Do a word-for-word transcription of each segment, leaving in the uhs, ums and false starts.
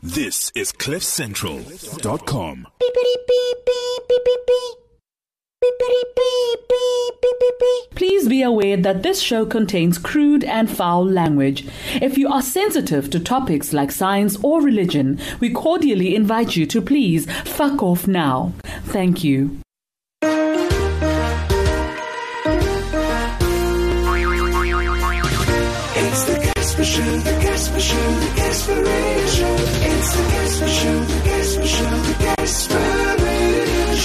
This is cliff central dot com. Please be aware that this show contains crude and foul language. If you are sensitive to topics like science or religion, we cordially invite you to please fuck off now. Thank you. It's the Casper Show, the Casper Show, the Casper Radio Show. It's the Casper Show, the Casper Show, the Casper Radio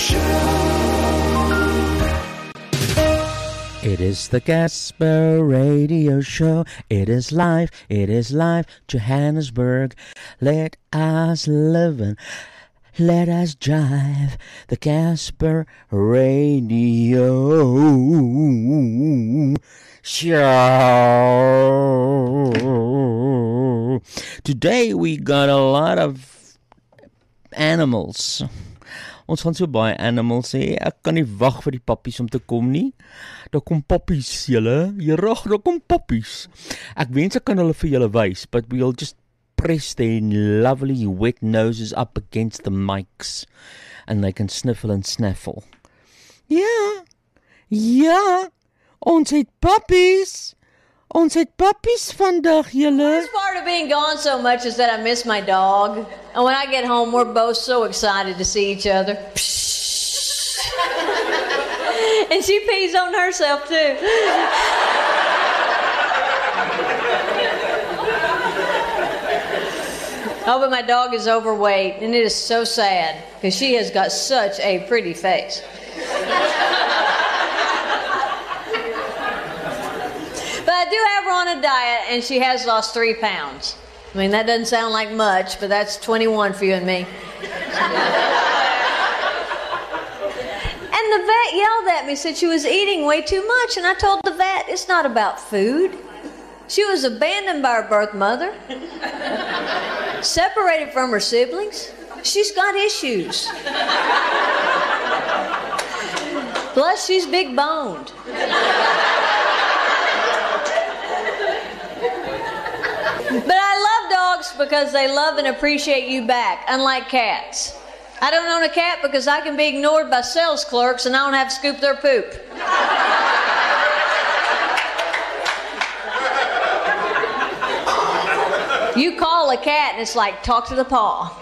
Show. It is the Casper Radio Show. It is live, it is live, Johannesburg. Let us live and let us drive. The Casper Radio Show. Today we got a lot of animals. Ons gaan so baie animals hê. Ek kan nie wag vir die pappies om te kom nie. Daar kom pappies, julle. Jerig, daar kom pappies. Ek wens ek kan hulle vir julle wys, but we'll just press their lovely wet noses up against the mics and they can sniffle and snaffle. Ja, ja, ons het pappies. Ons het pappies vandag, julle. Worst part of being gone so much is that I miss my dog. And when I get home, we're both so excited to see each other. And she pees on herself, too. Oh, but my dog is overweight, and it is so sad, because she has got such a pretty face. But I do have her on a diet, and she has lost three pounds. I mean, that doesn't sound like much, but that's twenty-one for you and me. And the vet yelled at me, said she was eating way too much, and I told the vet, it's not about food. She was abandoned by her birth mother, separated from her siblings. She's got issues. Plus, she's big boned. But I love dogs because they love and appreciate you back, unlike cats. I don't own a cat because I can be ignored by sales clerks and I don't have to scoop their poop. You call a cat and it's like, talk to the paw.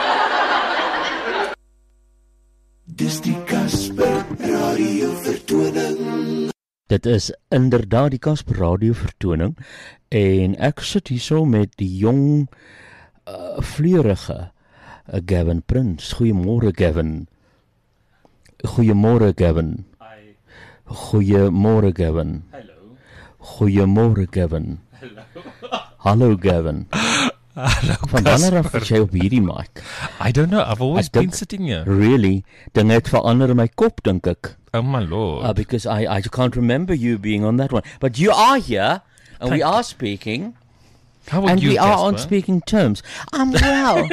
Dis die Casper Radio Vertoning. Dit is inderdaad die Casper Radio Vertoning en ek sit hier so met die jong uh, vleurige uh, Gavin Prins. Goeiemôre Gavin. Goeiemôre Gavin. Hi. Goeiemôre Gavin. Hallo. Goeiemôre Gavin. Hallo. Hallo Gavin. Hallo. Van wanneer af is jy op hierdie mic? I don't know, I've always Ek been dink- sitting here. Really? Dinge het verander in my kop, dink ek. Oh my lord. Uh, because I, I can't remember you being on that one. But you are here, and we Thank are speaking. How are And you, we are on Casper? speaking terms. I'm well.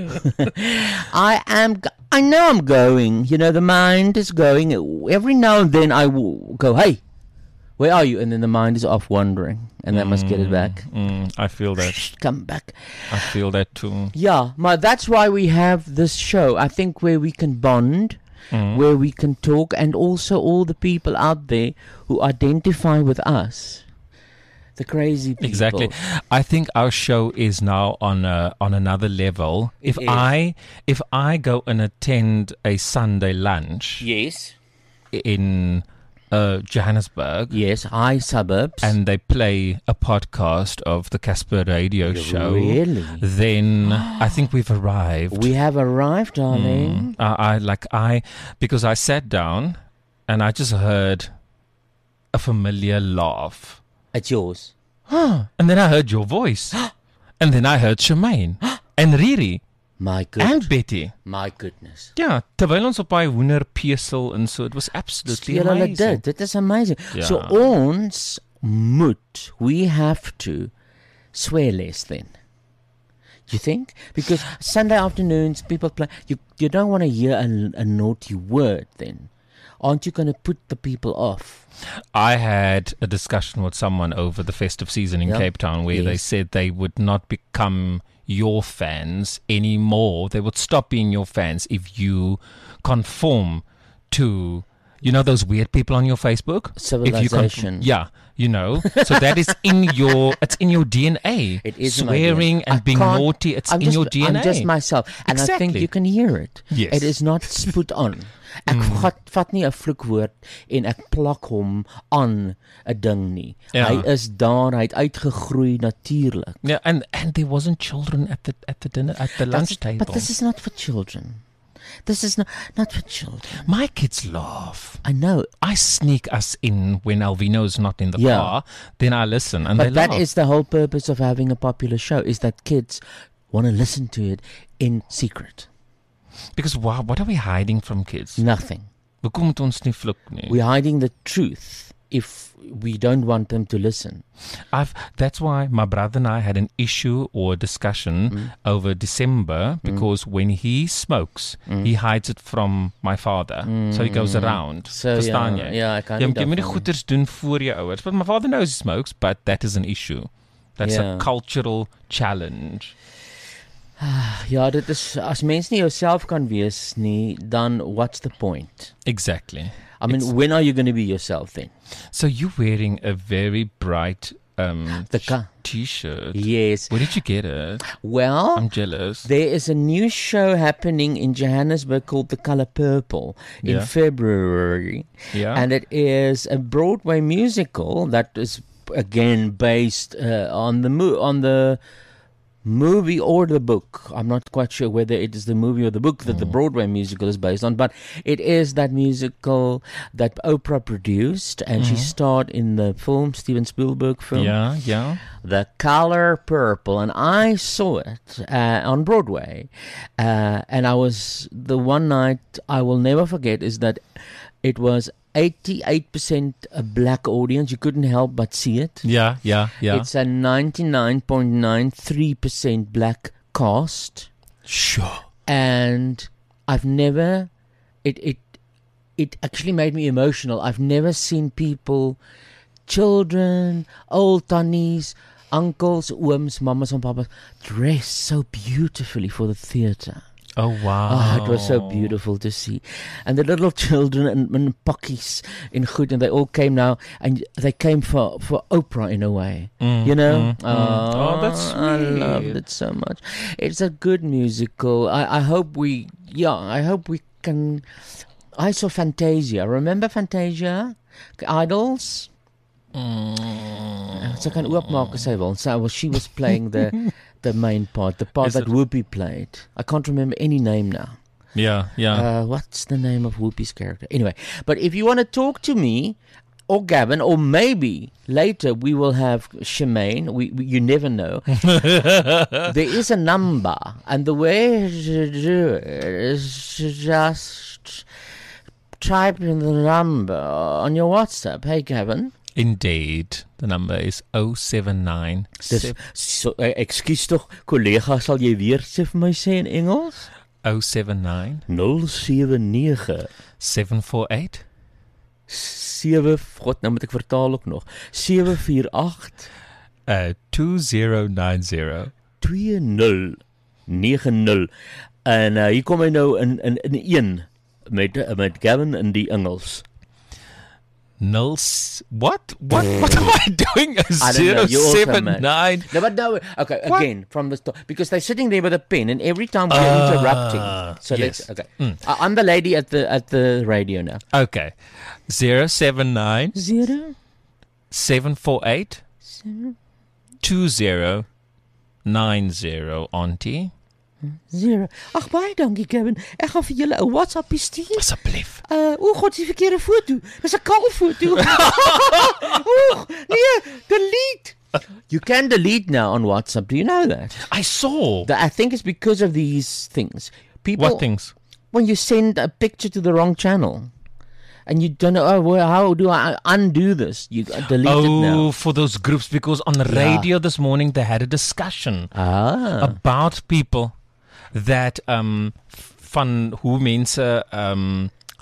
I am. Go- I know I'm going. You know, the mind is going. Every now and then I will go, hey, where are you? And then the mind is off wandering. And I must get it back. Mm, I feel that. Come back. I feel that too. Yeah, ma, that's why we have this show. I think where we can bond, Mm. where we can talk, and also all the people out there who identify with us. The crazy people. Exactly. I think our show is now on a, on another level. It If is. I if I go and attend a Sunday lunch Yes. in uh, Johannesburg, Yes, high suburbs. and they play a podcast of the Casper Radio Show, Really? then I think we've arrived. We have arrived, darling. Uh, I like I because I sat down and I just heard a familiar laugh, It's yours. and then I heard your voice, and then I heard Shemaine and Riri My and goodness. Betty. My goodness. Ja, terwyl ons op daai hoender pesel en so, it was absolutely Speel hulle amazing. dit. Dit is amazing. Ja. So ons moet, we have to swear less then. Do you think? Because Sunday afternoons people play, you you don't want to hear a, a naughty word then. Aren't you going to put the people off? I had a discussion with someone over the festive season in Yeah. Cape Town where they Yes. said they would not become your fans anymore. They would stop being your fans if you conform to, you know, those weird people on your Facebook. If you Civilization. conform, yeah, you know. So that is in your, it's in your D N A. It is in my D N A. Swearing and I being can't- naughty. It's I'm in just, your D N A. I'm just myself, and I think Exactly. you can hear it. Yes. It is not put on. Ek Mm. vat, vat nie 'n vloekwoord en ek plak hom aan 'n ding nie. Ja. Hy is daar, hy het uitgegroei natuurlik. Yeah, and and there wasn't children at the at the dinner at the lunch That's- table. But this is not for children. This is not not for children. My kids laugh. I know. I sneak us in when Alvino's not in the Yeah. car. Then I listen, and But they that laugh. is the whole purpose of having a popular show, is that kids want to listen to it in secret. Because wow, what are we hiding from kids? Nothing. Hoekom moet ons nie vloek nie? We're hiding the truth if we don't want them to listen. I've that's why my brother and I had an issue or a discussion Mm. over December because when he smokes, he hides it from my father. So he goes around. Mm. So, Verstaan ja, jy? ja, ek kan Jy nie moet jy moet die daarvan- goeders doen voor jou ouers. But my father knows he smokes, but that is an issue. That's Ja. a cultural challenge. Ja, dit is as mens nie jouself kan wees nie, dan what's the point? Exactly. I mean, It's- when are you going to be yourself then? So you're wearing a very bright um The sh- ca- t-shirt. Yes. Where did you get it? Well, I'm jealous. there is a new show happening in Johannesburg called The Color Purple in Yeah. February. Yeah. And it is a Broadway musical that is again based uh, on the mo- on the movie or the book. I'm not quite sure whether it is the movie or the book that the Broadway musical is based on, but it is that musical that Oprah produced, and she starred in the film, Steven Spielberg film, Yeah, yeah. The Color Purple, and I saw it uh, on Broadway, uh, and I was, the one night I will never forget is that it was eighty-eight percent a black audience. You couldn't help but see it. Yeah, yeah, yeah. It's a ninety-nine point nine three percent black cast, sure. and I've never, it, it, it actually made me emotional. I've never seen people, children, old tannies, uncles, ooms, mamas and papas, dressed so beautifully for the theatre. Oh wow. Oh, it was so beautiful to see. And the little children in, in pakkies in goed, and they all came now, and they came for, for Oprah in a way. Mm, you know? mm, mm. Oh, that's I loved sweet. it so much. It's a good musical. I, I hope we, yeah, I hope we can. I saw Fantasia. Remember Fantasia? Idols? Sy kan oopmaak as sy wil. So, well, she was playing the the main part, the part Is that it- Whoopi played. I can't remember any name now. Yeah, yeah. Uh, what's the name of Whoopi's character? Anyway, but if you want to talk to me or Gavin, or maybe later we will have Shemaine, we, we, you never know. There is a number, and the way to do it is to just type in the number on your WhatsApp. Hey, Gavin. Indeed. The number is oh seven nine. Dis, so, uh, ekskuus tog, kollega, sal jy weer sê vir my sê in Engels? oh seven nine nul seven nine seven four eight seven, God, nou moet ek vertaal ook nog. seven four eight uh two zero nine zero. two nul nine nul. En uh, hier kom hy nou in in in een met met Gavin in die Engels. Null s- what? What what am I doing? I don't know, Zero you also seven mad. nine. No, but no, okay, What? again from the start, because they're sitting there with a pen, and every time we're Ah, interrupting. So yes. let's okay. I, I'm the lady at the at the radio now. Okay. Zero seven nine Zero seven four eight two zero nine zero, Auntie. zero. Ag baie dankie, Gavin. Ek gaan vir julle 'n WhatsApp stuur. Asseblief. Uh, o god, die verkeerde foto. Dis 'n kaal foto. Oeg, nee, delete. You can delete now on WhatsApp. Do you know that? I saw. That I think it's because of these things. People, What things? when you send a picture to the wrong channel, and you don't know, oh, well, how do I undo this? You delete it Oh, now. for those groups, because on the Yeah. radio this morning they had a discussion Ah, about people that um f- van hoe mense um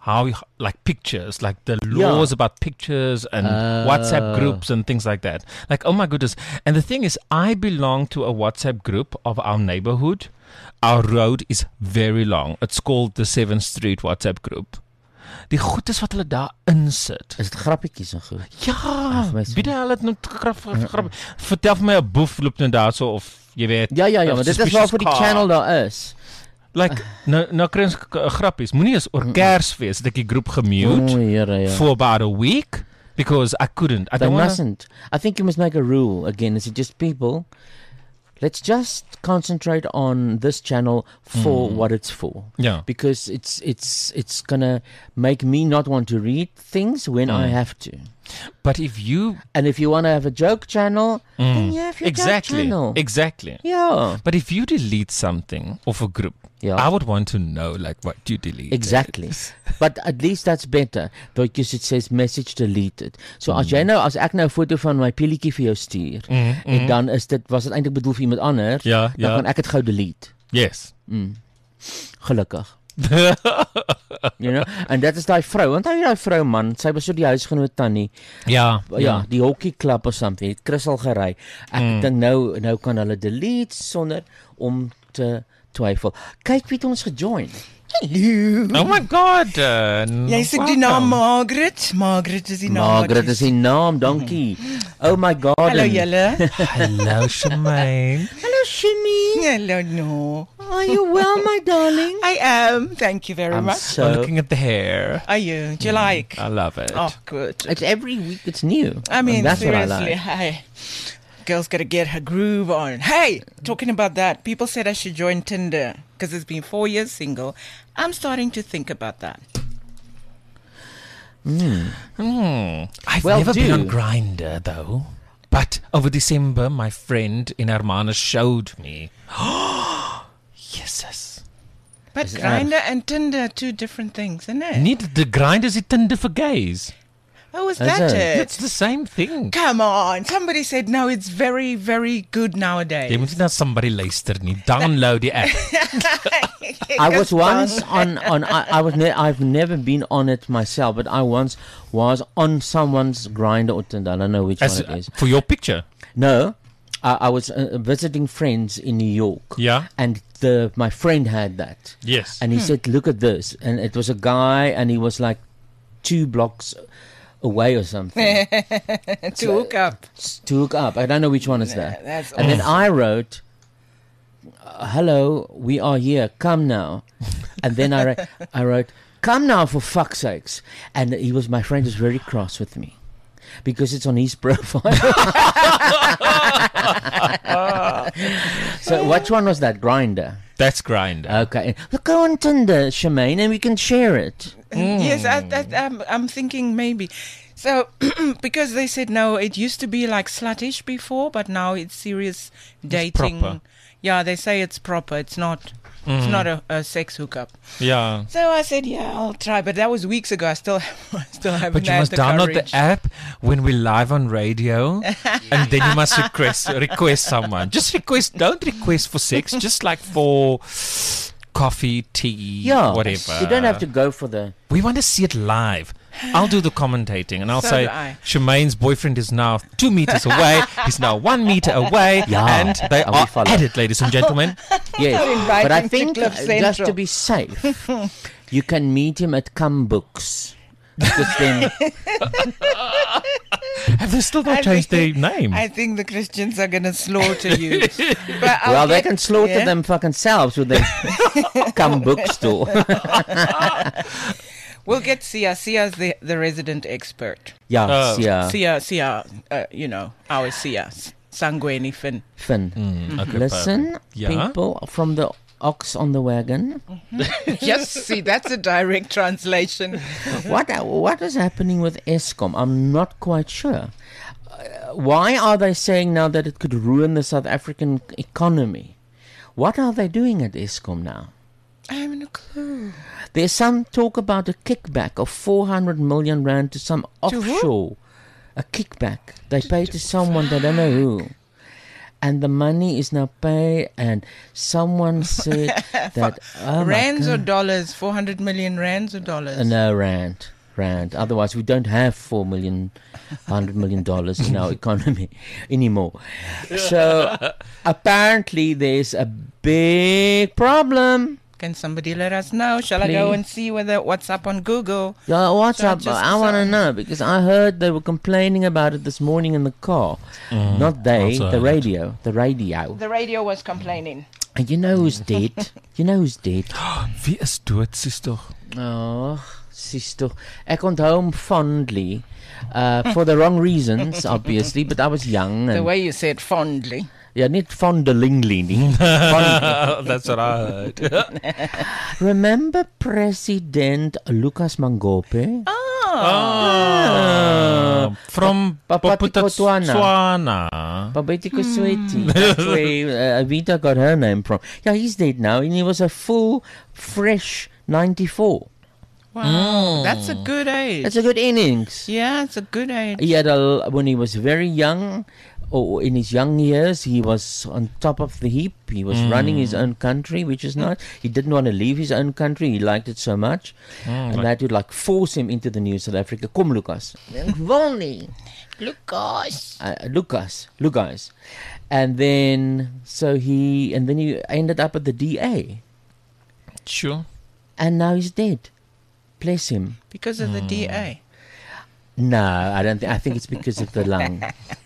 how, like pictures, like the laws Yeah. about pictures and Oh. WhatsApp groups and things like that. Like, oh my goodness. And the thing is, I belong to a WhatsApp group of our neighborhood. Our road is very long. It's called the seventh Street WhatsApp group. Die goedes wat hulle daar insit. Is dit grappietjies en goed? Ja, Ag, my wie hulle het nou grap, grap, grap. Vertel vir my 'n boef loop nou daar so of jy weet. Ja, ja, ja, a maar dit is suspicious waarvoor die car. channel daar is. Like nou nou kry ons 'n grappies. Moenie eens oor Kersfees dat ek die groep gemute O, Here, ja. for about a week because I couldn't. I They don't want mustn't. I think you must make a rule again. Is it just people? Let's just concentrate on this channel for what it's for. Yeah. Because it's it's it's gonna make me not want to read things when I have to. But if you And if you want to have a joke channel, then you have your exactly joke channel. exactly. Yeah. But if you delete something of a group, Yeah. I would want to know like what you delete. Exactly. But at least that's better because it says message deleted. So as jy nou as ek nou 'n foto van my pilletjie vir jou stuur en dan is dit was dit eintlik bedoel vir iemand anders, Ja, dan ja. kan ek dit gou delete. Yes. Gelukkig. You know? En dit is daai vrou. Onthou jy daai vrou man, sy was so die huisgenoot tannie. Ja. Ja, die hockey club of something. Het Chris al gery. Ek Mm. dink nou nou kan hulle delete sonder om te twyfel. Kyk wie het ons gejoin. Hallo. Oh my god. Uh, Jy sê die naam Margaret. Margaret is die naam. Margaret is die naam, dankie. Oh my god. Hallo julle. Hello Shemaine. Hallo Shimmy. Hello no. Are you well, my darling? I am. Thank you very I'm much. so Looking at the hair. Are you? Do you like? I love it. Oh, good. It's every week it's new. I mean, And that's seriously, what I like. hey. Girl's got to get her groove on. Hey, talking about that, people said I should join Tinder because it's been four years single. I'm starting to think about that. Hmm. I've Well, never been do. on Grindr though. But over December, my friend in Hermanus showed me. Yeses. But Is it Grindr and Tinder are two different things, isn't it? Niet the Grindr is Tinder for gays. Oh, is Is that it? it? It's the same thing. Come on. Somebody said, no, it's very, very good nowadays. Jy moet nie na somebody luister nie. Download die app. I was once on on I, I was ne- I've never been on it myself, but I once was on someone's Grindr or Tinder. I don't know which As, one it is. for your picture. No, I, I was uh, visiting friends in New York. Yeah. And the my friend had that. Yes. And he said, "Look at this," and it was a guy, and he was like two blocks away or something to hook up. to hook up. I don't know which one is Nah, that. that's And then I wrote, uh, "Hello, we are here. Come now." And then I wrote, I wrote, "Come now, for fuck's sakes." And he was my friend was very cross with me because it's on his profile. So which one was that? Grindr. That's Grindr. Okay. Look, go on Tinder, Shemaine, and we can share it. Yes, I, I, I'm, I'm thinking maybe. So, because they said no, it used to be like sluttish before, but now it's serious dating. proper. Yeah, they say it's proper. It's not. It's not a, a sex hookup. Yeah. So I said, yeah, I'll try. But that was weeks ago. I still, I still haven't But you had must the download courage. the app when we're live on radio, and then you must request request someone. Just request. Don't request for sex. Just like for coffee, tea, Yeah. whatever. You don't have to go for the. We want to see it live. I'll do the commentating, and I'll So say do I. Shemaine's boyfriend is now two meters away. He's now one meter away, Yeah. and they And we are follow. at it, ladies and gentlemen. Yes. invite But I him to think, Cliff uh, just to Central. be safe, you can meet him at Come Books. Because then, Have they still not I changed their think- name? I think the Christians are going to slaughter you. But I'll well, they get- can slaughter yeah. them fucking selves with their Come Bookstore. We'll get Sia. Sia's the, the resident expert. yeah, Oh. yeah. Sia, Sia, uh, you know, our Sia. Sanguini Finn. Finn. Mm, okay, Listen, perfect. Yeah. people from the Ox on the Wagon. Yes, see, that's a direct translation. what what is happening with Eskom? I'm not quite sure. Uh, why are they saying now that it could ruin the South African economy? What are they doing at Eskom now? I haven't a clue. There's some talk about a kickback of four hundred million rand to some To who? offshore. A kickback. They pay to someone, they don't know who. and the money is now paid, and someone said that oh rands my or God. dollars? four hundred million rands or dollars? Uh, no, rand, rand. Otherwise, we don't have four million, hundred million dollars in our economy anymore. So apparently, there's a big problem. Can somebody let us know? Shall I go Please. and see whether what's up on Google? Yeah, what's So up? just- I want to so- know because I heard they were complaining about it this morning in the car. Not they, also the heard. radio, the radio. The radio was complaining. And you know who's dead? You know who's dead? Wie is dood, sis tog? Oh, sister. Ek onthou hom fondly. Uh, for the wrong reasons, obviously, but I was young. The And, way you said fondly. yeah, niet fondelingly nie. Fondly. That's what I heard. Remember President Lucas Mangope? Oh, from Papati Botswana. Botswana. Botswana. Babeti Kosweti. That's where uh, Avita got her name from. Yeah, he's dead now, and he was a full, fresh ninety-four. Wow, that's a good age. That's a good innings. yeah, it's a good age. He had a, when he was very young, or in his young years, he was on top of the heap. He was running his own country, which is nice. He didn't want to leave his own country. He liked it so much. and they had to like force him into the new South Africa. Kom, Lucas. Wonnie. Lucas. Uh, Lucas. Lucas. And then, so he, and then he ended up at the D A. Sure. And now he's dead. Bless him. Because of the D A. No, I don't think, I think it's because of the lung.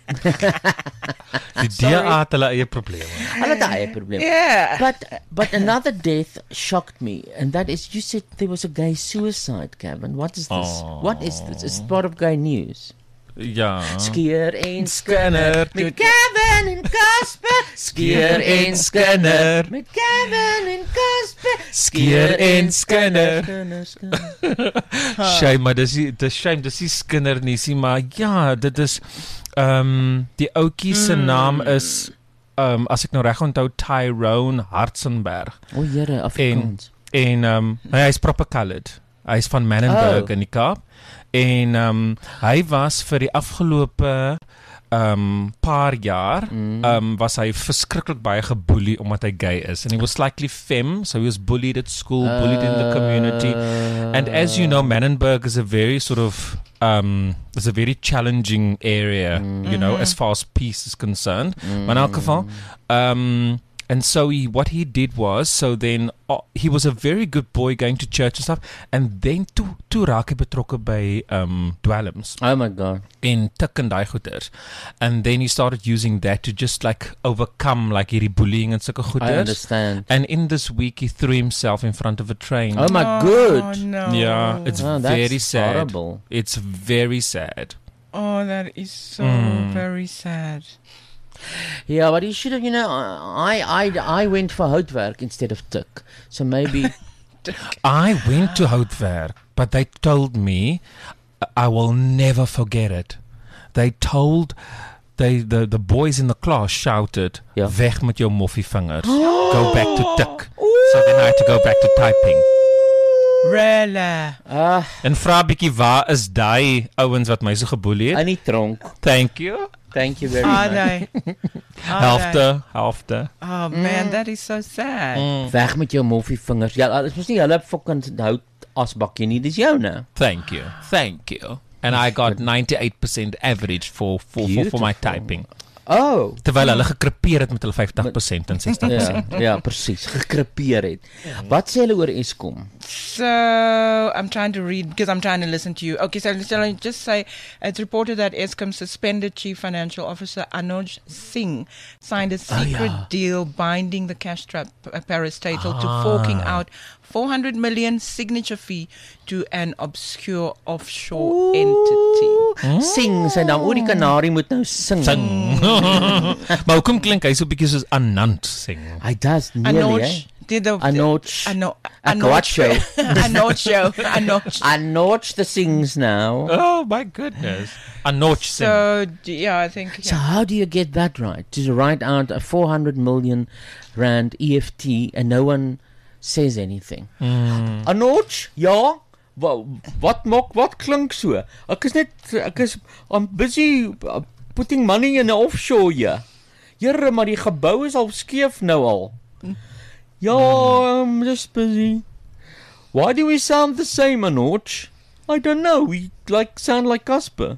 Die D A het hulle eie probleme. Hulle het eie probleem. Yeah. But but another death shocked me, and that is you said there was a gay suicide, Kevin. What is this? What is this? It's part of gay news. Ja. Skeer en skinner met Kevin en Casper. Skeer en skinner met Kevin en Casper. Skeer en skinner. Skinner, skinner. Shame, maar dis die- dis shame, dis nie skinder nie, sien, maar ja, dit is ehm um, die ouetjie se naam is ehm um, as ek nou reg onthou Tyrone Hartzenberg. O, Here, Afrikaans. En ehm um, hy is proper coloured. Hy is van Menenberg Oh. in die Kaap. En ehm um, hy was vir die afgelope ehm um, paar jaar ehm um, was hy verskriklik baie geboelie omdat hy gay is. And he was slightly femme, so he was bullied at school, bullied in the community. And as you know, Menenberg is a very sort of um it's a very challenging area, you know, as far as peace is concerned. Maar in elk geval, um and so he, what he did was, so then uh, he was a very good boy going to church and stuff, and then toe toe raak hy betrokke by um dwelms Oh my God. en tik en daai goeters. And then he started using that to just like overcome like hierdie bullying and sulke I goeters. understand. And in this week he threw himself in front of a train. Oh my Oh, good. no. Yeah, it's Oh, that's very sad. horrible. It's very sad. Oh, that is so Mm. very sad. Yeah, but he should have, you know, I I I went for houtwerk instead of tik. So maybe I went to Houtwerk, but they told me I will never forget it. They told they the, the boys in the class shouted, Ja. "Weg met jou moffievingers. Go back to tik." So then I had to go back to typing. Really? ah, En vra bietjie waar is daai ouens wat my so geboelie het? in die tronk. Thank you. Thank you very Are much. they? Are they? Helfte, helfte. Oh man, that is so sad. Weg met jou moffievingers. Ja, dit is nie hulle fucking hout asbakkie nie, dis joune. Thank you. Thank you. And I got ninety-eight percent average for for, for, for my Beautiful. typing. Oh. Terwyl hulle gekrepeer het met hulle fifty percent en sixty percent. Ja, ja, presies, gekrepeer het. Wat sê hulle oor Eskom? So I'm trying to read because I'm trying to listen to you. Okay, so shall I just say it's reported that Eskom suspended Chief Financial Officer Anuj Singh signed a secret yeah. deal binding the cash trap parastatal to forking out four hundred million signature fee to an obscure offshore entity. Sing sy naam. O, die kanarie moet nou sing. Sing. Maar hoekom klink hy so bietjie soos Anand sing? Hy does nearly, eh? Anuj did the Anuj. Ano- Akawacho. Anuj Anuj. Anuj the sings now. Oh my goodness. Anoch sing. So d- yeah, I think So yeah. how do you get that right? To write out a four hundred million rand E F T and no one says anything. Mm. Anuj, ja? Wat wat maak wat klink so? Ek is net ek is I'm busy uh, putting money in the offshore here. Here, maar die gebou is al skeef nou al. Ja, I'm just busy. Why do we sound the same, Anoj? I don't know. We like sound like Casper.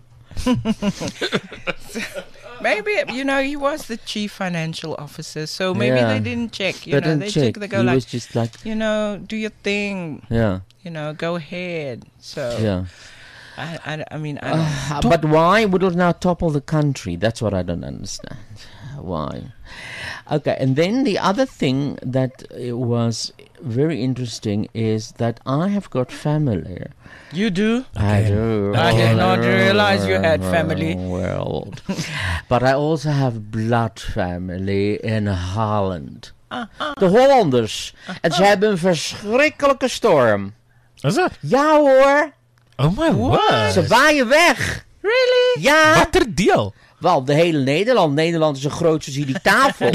Maybe, you know, he was the chief financial officer, so maybe Yeah. they didn't check. You They know, didn't they check. check. They go He like, was just like, you know, do your thing. yeah, You know, go ahead. So, yeah. I, I, I mean, I don't. Uh, but why would it now topple the country? That's what I don't understand. Why? Okay, and then the other thing that uh, was very interesting is that I have got family. You do? I do. I did not realize you had family. Well, but I also have blood family in Holland. De Hollanders. En ze hebben een verschrikkelijke storm. Is dat? Ja hoor. Oh my word. Ze waaien weg. Really? Ja. Wat er deel? Wel, de hele Nederland. Nederland is zo groot als hierdie tafel.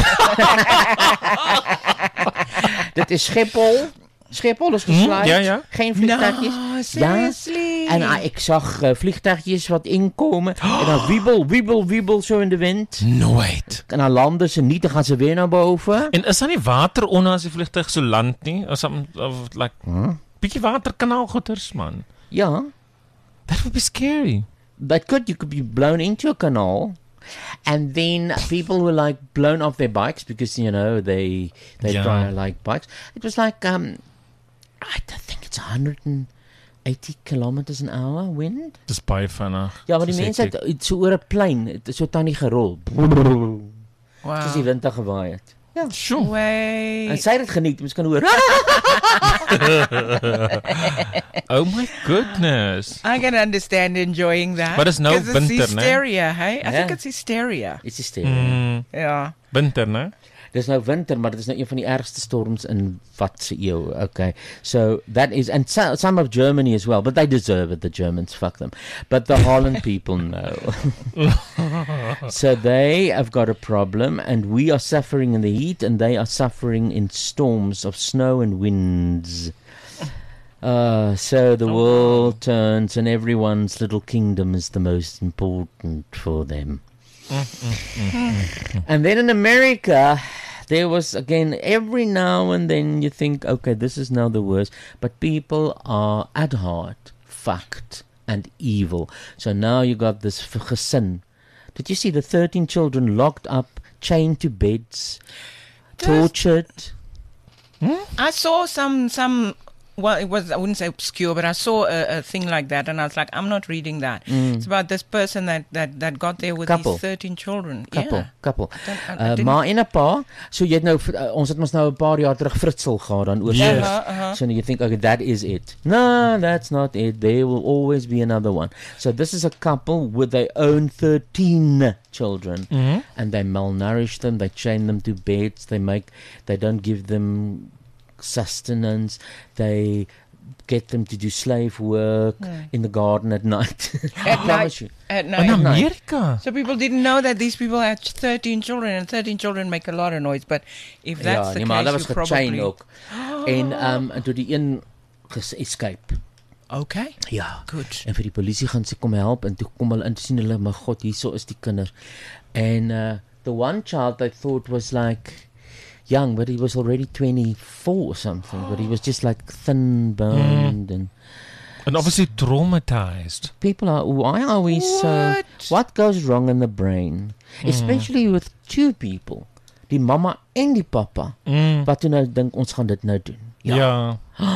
Dit is Schiphol. Schiphol is gesluit. ja, ja. Geen vliegtuigjes. No, seriously? En uh, ik zag uh, vliegtuigjes wat inkomen. En dan wiebel, wiebel, wiebel zo in de wind. Nooit. En dan landen ze niet, dan gaan ze weer naar boven. En is daar nie water onder as die vliegtuig so land nie? Of something of like Huh? bietjie waterkanaalgoeters man. Ja. That would be scary. That could, you could be blown into a canal. And then people were like blown off their bikes because, you know, they they Yeah. try like bikes. It was like, um, I don't think it's one hundred eighty kilometers an hour wind. Dis baie vinnig. Ja, maar die Dis mense het, hectic. het so oor 'n plein, het is so tannie gerol. Wow. Soos die wind te gewaai het. Ja. Sjoe. Wait. En sy het dit geniet, mens kan hoor. Oh my goodness. I can understand enjoying that. Maar dis nou 'Cause it's winter, né? hysteria, hey? I think Ja. it's hysteria. Dit is stil. Mm, Yeah. winter, né? Dis nou winter, maar dit is nou een van die ergste storms in wat se eeu. Okay. So that is, and so, some of Germany as well, but they deserve it, the Germans, fuck them. But the Holland people know. So they have got a problem, and we are suffering in the heat, and they are suffering in storms of snow and winds. Uh, so the world turns, and everyone's little kingdom is the most important for them. And then in America, there was again, every now and then you think, okay, this is now the worst, but people are at heart fucked and evil. So now you got this f- gesin. Did you see the thirteen children locked up, chained to beds, tortured? I saw some some. Well, it was, I wouldn't say obscure, but I saw a, a thing like that, and I was like, I'm not reading that. It's about this person that, that, that got there with Couple. these thirteen children. Couple, Yeah. couple. don't- I- I Uh, didn't- maar en 'n pa, so jy het nou uh, ons het mos nou 'n paar jaar terug Fritsel gehad dan oor. Yes. Uh-huh, uh-huh. So you think, okay, that is it. No, that's not it. There will always be another one. So this is a couple with their own thirteen children, Mhm. and they malnourish them. They chain them to beds. They make, they don't give them sustenance. They get them to do slave work in the garden at night. I At promise night. you. At In night. Amerika. So people didn't know that these people had thirteen children, and thirteen children make a lot of noise. But if that's Ja, the nee, maar case, dat was you gechain probably ook. En um en toe die een ges escape. okay. Ja. Good. En vir die polisie gaan sê kom help, en toe kom hulle in, toe sien hulle, my god, hierso is die kinders. En uh the one child they thought was like young, but he was already twenty-four or something, but he was just like thin boned and And obviously traumatized. people are, why are we so, What? what goes wrong in the brain, especially with two people, die mama en die papa, Mm. wat toe nou dink ons gaan dit nou doen. Ja.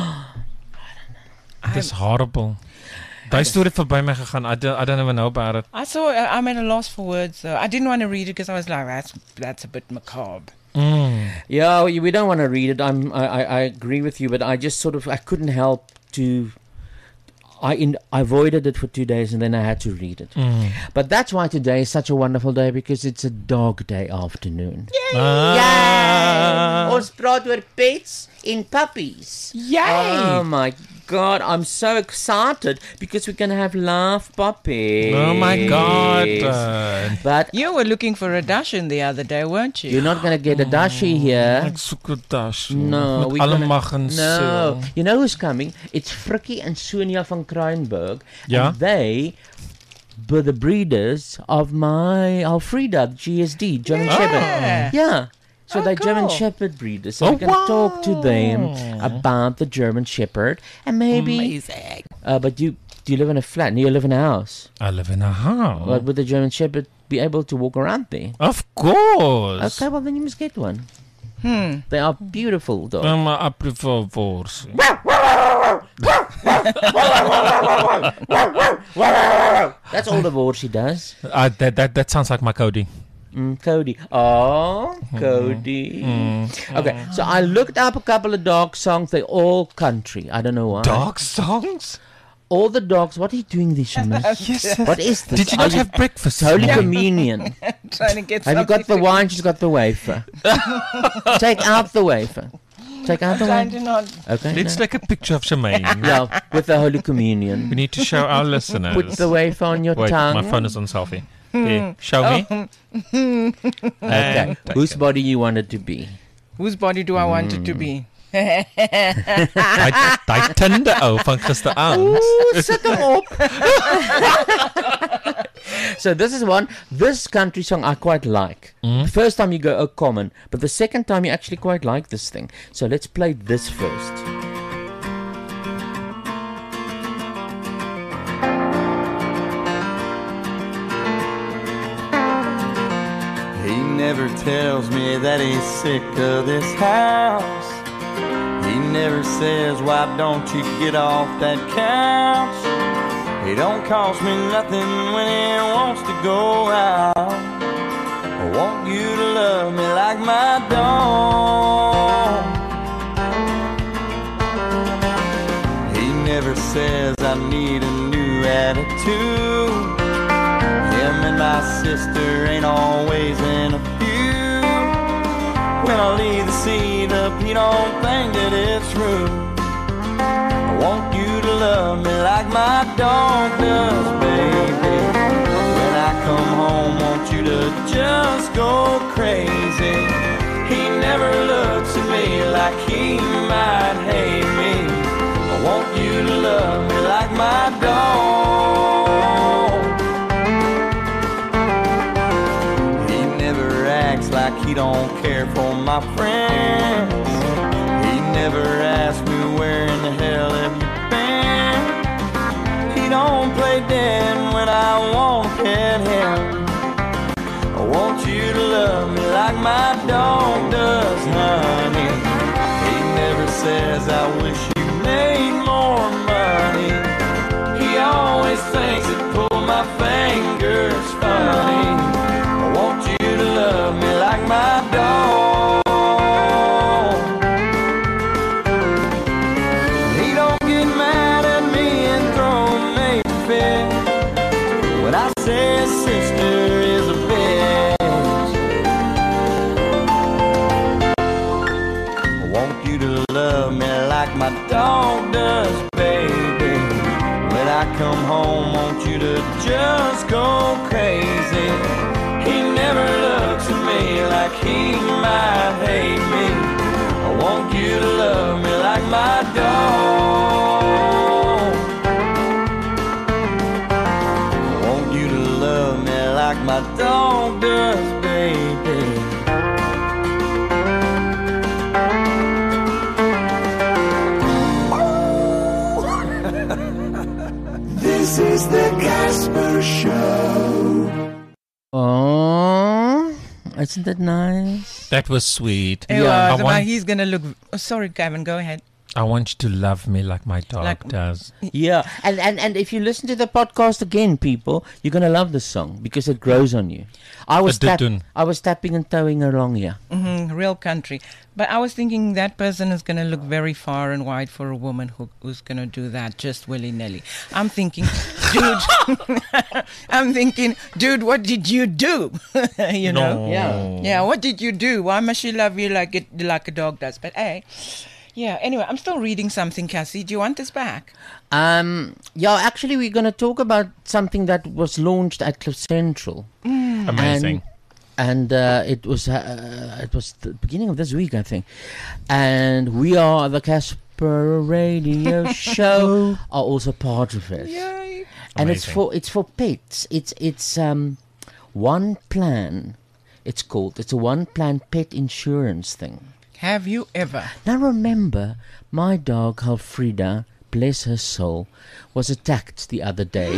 Dis horrible. Daai storie het verby my gegaan. I don't, I don't even know about it. I saw. Uh, I'm at a loss for words. Though I didn't want to read it because I was like, that's that's a bit macabre. Mm. Yeah, we we don't want to read it. I'm, I, I, I agree with you, but I just sort of, I couldn't help to. I in, I avoided it for two days, and then I had to read it. Mm. But that's why today is such a wonderful day, because it's a dog day afternoon. Ah. Ons praat oor pets en puppies. Yay! Oh my God, I'm so excited because we're gonna have love puppies. Oh my god. Uh, But You were looking for a Dashin the other day, weren't you? you're not gonna get a Dashi here. ek soek 'n tas. No, met we alle gonna- mag en No, so. you know who's coming? It's Frikkie and Sonia van Kruinberg. Ja? And they were the breeders of my Alfreda, the G S D, German Yeah. Shepherd. Yeah. So Oh, they're German cool. Shepherd breeders. So Oh, we can talk to them wow. about the German Shepherd. And maybe... Amazing. Uh, but you do you live in a flat? And you live in a house? I live in a house. But would the German Shepherd be able to walk around there? Of course. Okay, well then you must get one. Hmm. They are beautiful dogs. Um, I prefer horse. That's all the word she does. Uh, that, that, that sounds like my Cody. Mm, Cody. Oh, Cody. Okay, so I looked up a couple of dog songs. They're all country. I don't know why. Dog songs? All the dogs. What are you doing this, Shamus? Yes. What is this? Did you Are not have breakfast? this Holy morning? Communion. Trying to get Have you got the something wine? She's got the wafer. Take out the wafer. Take out the Trying to wine. not. Okay. Let's no. take a picture of Shemaine. Yeah, with the Holy Communion. We need to show our listeners. Put the wafer on your Wait, tongue. my phone is on selfie. There, show me. Okay. And Whose take it. body you want it to be? Whose body do I want it to be? Daai daai tinde ou van gisteraand. Sit him up. So this is one. This country song I quite like. Mm. The first time you go, oh, common. But the second time you actually quite like this thing. So let's play this first. He never tells me that he's sick of this house. He never says, why don't you get off that couch? He don't cost me nothing when he wants to go out. I want you to love me like my dog. He never says I need a new attitude. Him and my sister ain't always in a feud. When I leave the seat up, he don't think that it's rude. I want you to love me like my dog does, baby. When I come home, want you to just go crazy. He never looks at me like he might hate me. I want you to love me like my dog. He never acts like he don't care for my friends. He never asks me where in the hell have you been. He don't play dead when I want to pet him. I want you to love me like my dog does, honey. He never says I wish you made more money. He always thinks that pull my fingers funny. I want you to love me like my dog. He don't get mad at me and throw me a fit when I say his sister is a bitch. I want you to love me like my dog does, baby. When I come home, want you to just go crazy. He never looks at me like he might hate me. I want you to love me like my dog. I want you to love me like my dog does, baby. This is the Casper Show. Oh, isn't that nice? That was sweet. It I was, but want, he's gonna look. Oh, sorry, Kevin. Go ahead. I want you to love me like my dog Like- does. Yeah, and, and, and if you listen to the podcast again, people, you're gonna love this song because it grows on you. I was It did tap- do. I was tapping and towing along here. hmm real country. But I was thinking that person is going to look very far and wide for a woman who, who's going to do that just willy nilly. I'm thinking, dude. I'm thinking, dude, what did you do? you know? No. Yeah. Yeah, what did you do? Why must she love you like it like a dog does? But hey, yeah. Anyway, I'm still reading something, Cassie. Do you want this back? Um, yeah, actually, we're gonna talk about something that was launched at Cliff Central. Amazing. And, and uh, it was uh, it was the beginning of this week, I think. And we are the Cas- Super Radio Show are also part of it. Yay. And it's Amazing. for it's for pets. It's it's um one plan. It's called. It's a one plan pet insurance thing. Have you ever? Now remember, my dog Alfreda, bless her soul, was attacked the other day.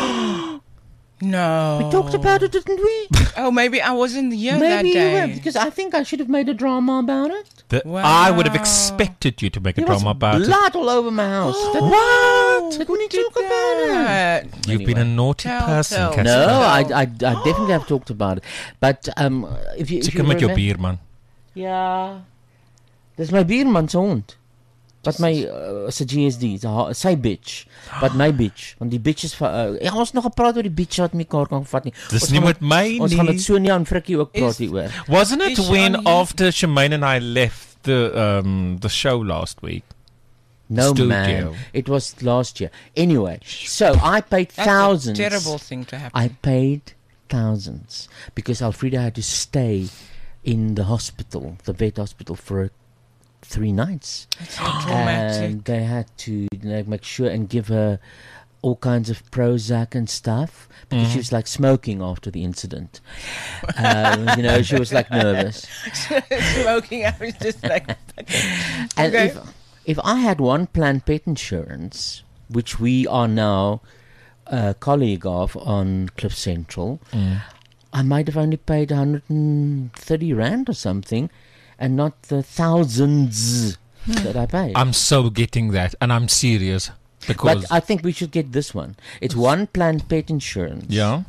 No. We talked about it, didn't we? Oh, maybe I wasn't here that Maybe you day. were, because I think I should have made a drama about it. The- Wow. I would have expected you to make a There was drama about it. blood all over my house. Didn't- What? Didn't Who we did talk about it? that? You've been a naughty Tell, person, tell. Casper. No, No. I, I, I definitely have talked about it. But um, if you, if you Chicken met jou remem- buurman. Ja. Dis my buurman se hond. Wat my uh, sy G S D, sy, ha- sy bitch. Wat my bitch, want die bitch is van uh, ja, ons nog gepraat oor die bitch wat mekaar kan vat nie. Dis Ons nie gaan met dit- my Ons gaan nie. dit Sonia en Frikkie ook praat Is- hieroor. Wasn't it Is she when on here? after Shemaine and I left the um the show last week? No Studio. man, it was last year. Anyway, so I paid That's thousands. a terrible thing to happen. I paid thousands because Alfreda had to stay in the hospital, the vet hospital, for three nights. It's so traumatic. And they had to you know, make sure and give her all kinds of Prozac and stuff because she was like smoking after the incident. um, you know, she was like nervous. Smoking, I was just like, And Okay. if if I had one plan pet insurance, which we are now a colleague of on Cliff Central, I might have only paid one hundred thirty rand or something, and not the thousands that I paid. I'm so getting that, and I'm serious because But I think we should get this one. It's one plan pet insurance. yeah.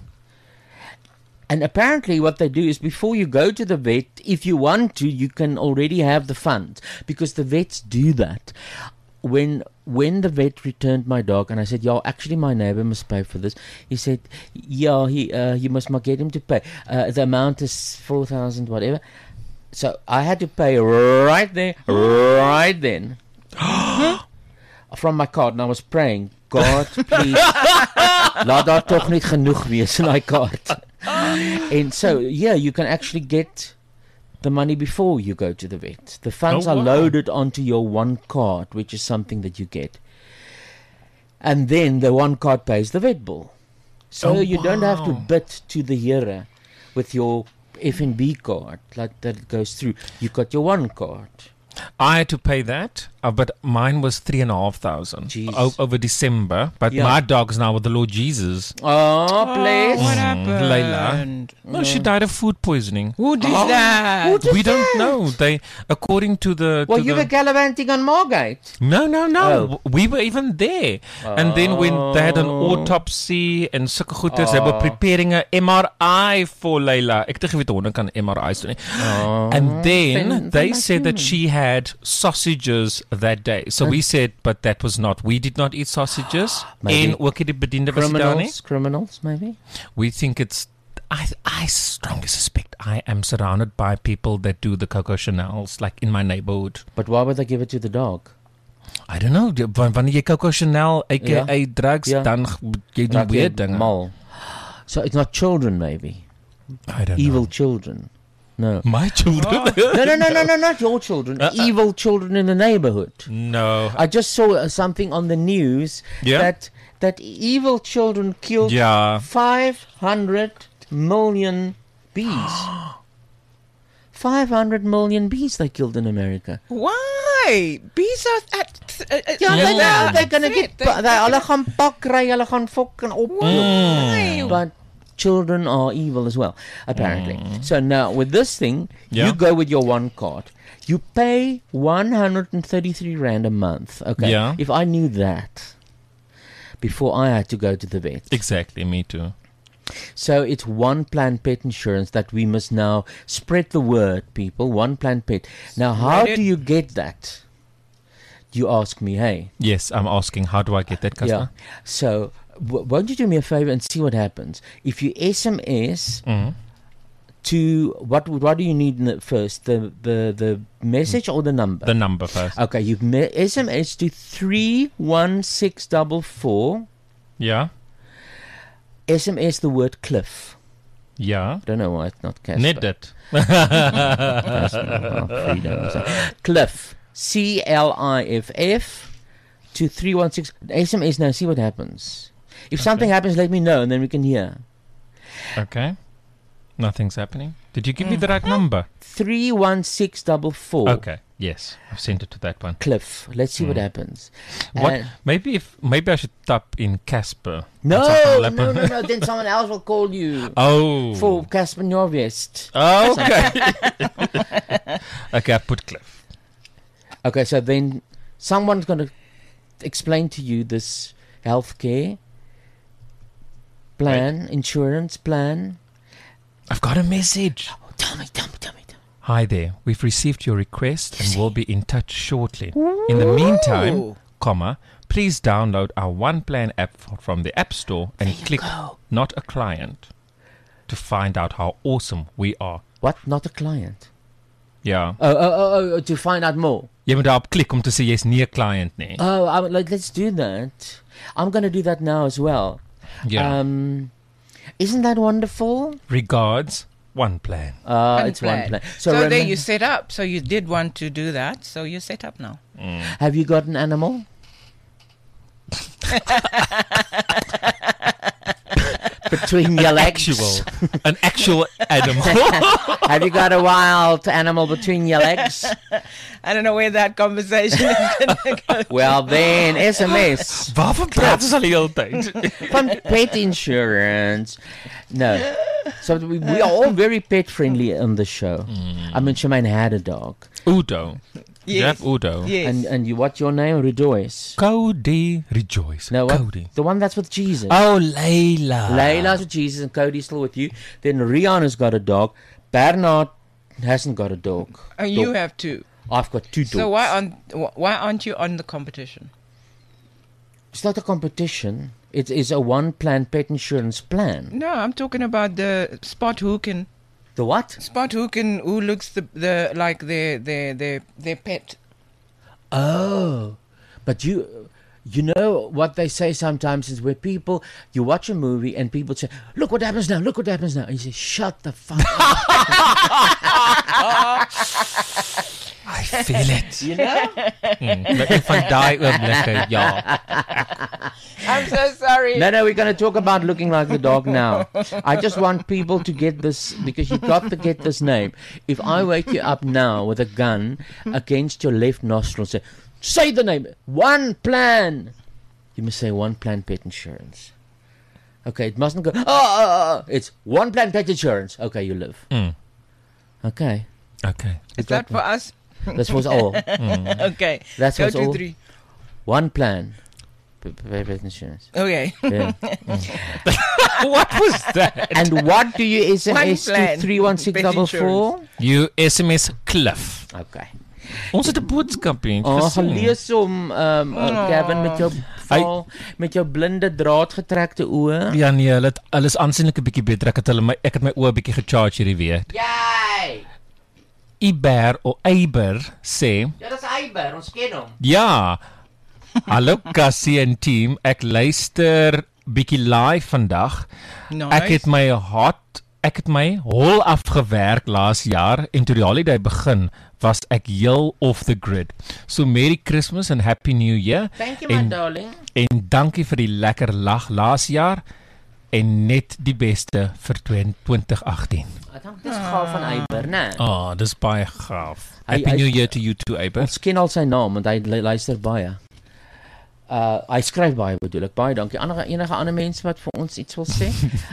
And apparently what they do is before you go to the vet, if you want to, you can already have the funds. Because the vets do that. When when the vet returned my dog and I said, yeah, actually my neighbor must pay for this. He said, yeah, he uh, you must not get him to pay. Uh, the amount is four thousand whatever. So I had to pay right there, right then. From my card. And I was praying, God, please, laat daar toch niet genoeg wees in my card. And so, yeah, you can actually get the money before you go to the vet. The funds Oh, are wow. loaded onto your one card, which is something that you get. And then the one card pays the vet bill. So Oh, you don't have to wow. bid to the Here with your F N B card like that it goes through. You got your one card. I had to pay that, uh, but mine was three and a half thousand Jeez. o- over December. But Yeah. my dog's now with the Lord Jesus. Oh, oh, please. what Mm, happened? Layla. No, she died of food poisoning. Who did that? Who did We don't that? know. They, according to the. Well, to you the were gallivanting on Margate. No, no, no. Oh. W- We were even there. And then when they had an Oh. autopsy and sulke goeters, they were Oh. preparing a M R I for Layla. Ek het geweet honde kan M R Is doen nie. And then Then- they then said that human. she had sausages that day. So we said, but that was not. We did not eat sausages. Maybe. En ook het die bediende was nie daar nie. Criminals, criminals, maybe. We think it's. I I strongly suspect I am surrounded by people that do the Coco Chanels, like in my neighborhood. But why would they give it to the dog? I don't know. die- wa- Wanneer jy Coco Chanel aka Ja. drugs, Ja. dan g- jy doen Raak jy weird dinge. mal. So it's not children, maybe. I don't Evil know. children. No. My children. No, no, no, no, no, not your children. Uh-uh. Evil children in the neighborhood. No. I just saw uh, something on the news Yeah? that that evil children killed Ja. five hundred million bees. five hundred million bees they killed in America. Why? Bees are at. Uh, uh, Ja, Ja. they know they're gonna That's get it. pa- they hulle gaan pak kry, hulle gaan fok en op. Why? But children are evil as well, apparently. So now with this thing, Yeah. you go with your one card. You pay one hundred thirty-three rand a month. Okay. Yeah. If I knew that before I had to go to the vet. Exactly, me too. So it's one plan pet insurance that we must now spread the word, people. One plan pet. Now, how Spread it. do you get that? You ask me, hey. Yes, I'm asking, how do I get that, Yeah. Casper? So, w- won't you do me a favor and see what happens? If you S M S Mhm. to what? What do you need in the first? The the the message or the number? The number first. Okay, you me- S M S to three one six double four. Yeah. S M S the word Cliff. Yeah. I don't know why it's not Casper. Net dit. Casper, well, freedom. So, Cliff. C L I F F to three one six. S M S now, see what happens. If okay. something happens, let me know and then we can hear. Okay. Nothing's happening. Did you give mm. me the right number? three one six four four. Okay. Yes, I've sent it to that one. Cliff. Let's see mm. what happens. What? Uh, maybe if maybe I should type in Casper. No, no, no, no. Then someone else will call you. Oh. For Casper Norvest. Oh, okay. Okay, I put Cliff. Okay, so then someone's going to explain to you this healthcare plan, right. insurance plan. I've got a message. Oh, tell me, tell me, tell me. Hi there. We've received your request and we'll be in touch shortly. In the meantime, comma, please download our One Plan app from the App Store and click go. Not a Client to find out how awesome we are. What? Not a client? Ja. Oh, oh, oh, oh, to find out more. Jy moet daarop klik om te sê jy's nie 'n client nie. Oh, I, like, let's do that. I'm going to do that now as well. Yeah. Um, isn't that wonderful? Regards, One Plan. Uh, One it's plan. One Plan. So, So, there remem- you set up. So you did want to do that. So you're set up now. Mm. Have you got an animal? Between your legs. Actual, an actual animal. Have you got a wild animal between your legs? I don't know where that conversation is going to go. Well then, S M S. Waarvan praat ons al die hele tyd? From pet insurance. No. So we, we are all very pet friendly on the show. Mm. I mean, Shemaine had a dog. Udo. Yes. You have Udo. Yes. And and you what's your name? Rejoice. Cody Rejoice. No, what? Cody. The one that's with Jesus. Oh, Layla. Layla's with Jesus and Cody's still with you. Then Rihanna's got a dog. Bernard hasn't got a dog. Oh, you Dog. have two. I've got two dogs. So why aren't why aren't you on the competition? It's not a competition. It is a one plan pet insurance plan. No, I'm talking about the Spot who can The what? Spot who can who looks the the like their their their their pet. Oh, but you you know what they say sometimes is where people you watch a movie and people say, "Look what happens now! Look what happens now!" And you say, "Shut the fuck up!" I feel it. You know? Hmm, Let me van daai oomblikke, ja. I'm so sorry. No, no, we're going to talk about looking like the dog now. I just want people to get this, because you've got to get this name. If I wake you up now with a gun against your left nostril, say, say the name, One Plan. You must say One Plan Pet Insurance. Okay, it mustn't go, oh, oh, oh. It's One Plan Pet Insurance. Okay, you live. Mm. Okay. Okay. Is that for us? This was all. Mm. Okay. That's Go what's to all. three. One Plan. Pet Insurance. Okay. Yeah. What was that? And what do you S M S One plan. to three one six four four? You S M S Cliff. Okay. Ons het 'n boodskapie Oh, gesien. gelees om um, uh, Gavin met jou val, met jou blinde draad getrekte oë. Ja nee, hulle het hulle is aansienlik 'n bietjie beter. Ek het hulle my ek het my oë 'n bietjie gecharge hierdie week. Jy. Iber of Eiber sê, Ja, dis Eiber, ons ken hom. ja. Hallo Cassie en team, ek luister bietjie live vandag. Nice. Ek het my hot, ek het my hol afgewerk laas jaar en toe die holiday begin, was ek heel off the grid. So Merry Christmas and Happy New Year. Thank you, my en, darling. En dankie vir die lekker lag laas jaar en net die beste vir twintig agtien. Ek dink dis gaaf van Eiber, né? Ah, oh, dis baie gaaf. Hy- Happy hy- New Year to you too, Eiber. Ons ken al sy naam want hy lu- luister baie. Uh, hy skryf baie bedoel ek. Baie dankie. Enige enige ander mense wat vir ons iets wil sê?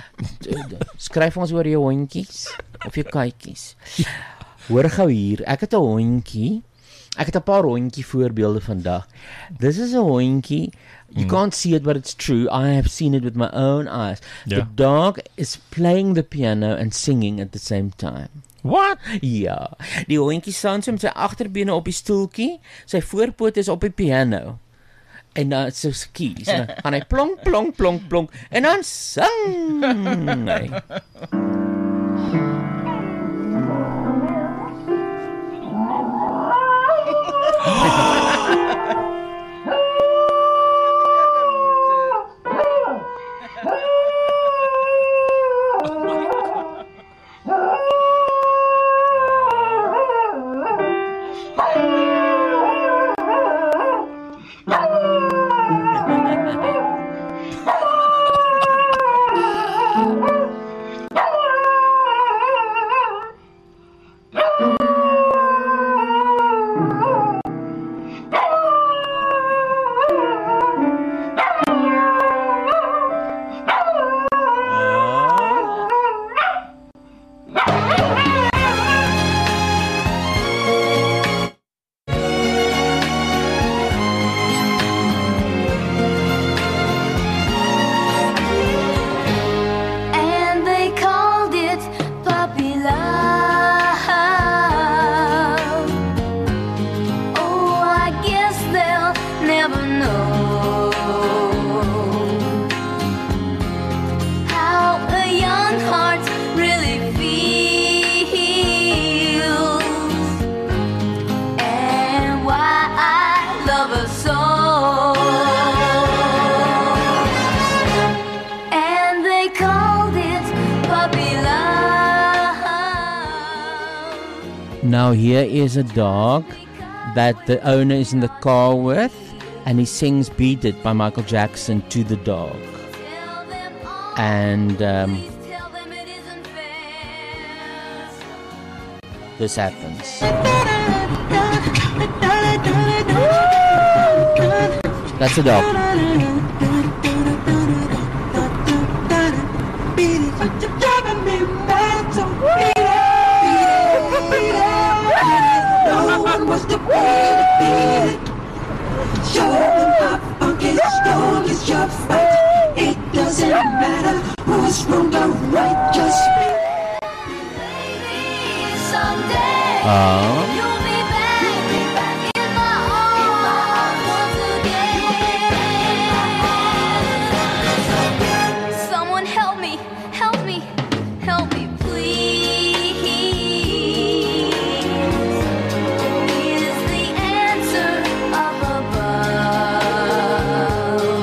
Skryf ons oor jou hondjies of jou katjies. Hoor gou hier, ek het 'n hondjie. Ek het 'n paar hondjie voorbeelde vandag. This is 'n hondjie. You mm. can't see it, but it's true. I have seen it with my own eyes. Yeah. The dog is playing the piano and singing at the same time. What? Ja, die hondjie staan so met sy agterbene op die stoeltjie, sy voorpoot is op die piano. En dan so skies en dan gaan hy plonk plonk plonk plonk en dan sing hy. a song. And they called it Puppy Love. Now here is a dog that the owner is in the car with, and he sings Beat It by Michael Jackson to the dog. And um, this happens. That's the dog. No one was the way to beat it. Show them how funky strong is your fight. It doesn't matter who's wrong or right, just someday Ah. you'll be back in my arms once again. Someone help me, help me, help me, please. Is the answer up above?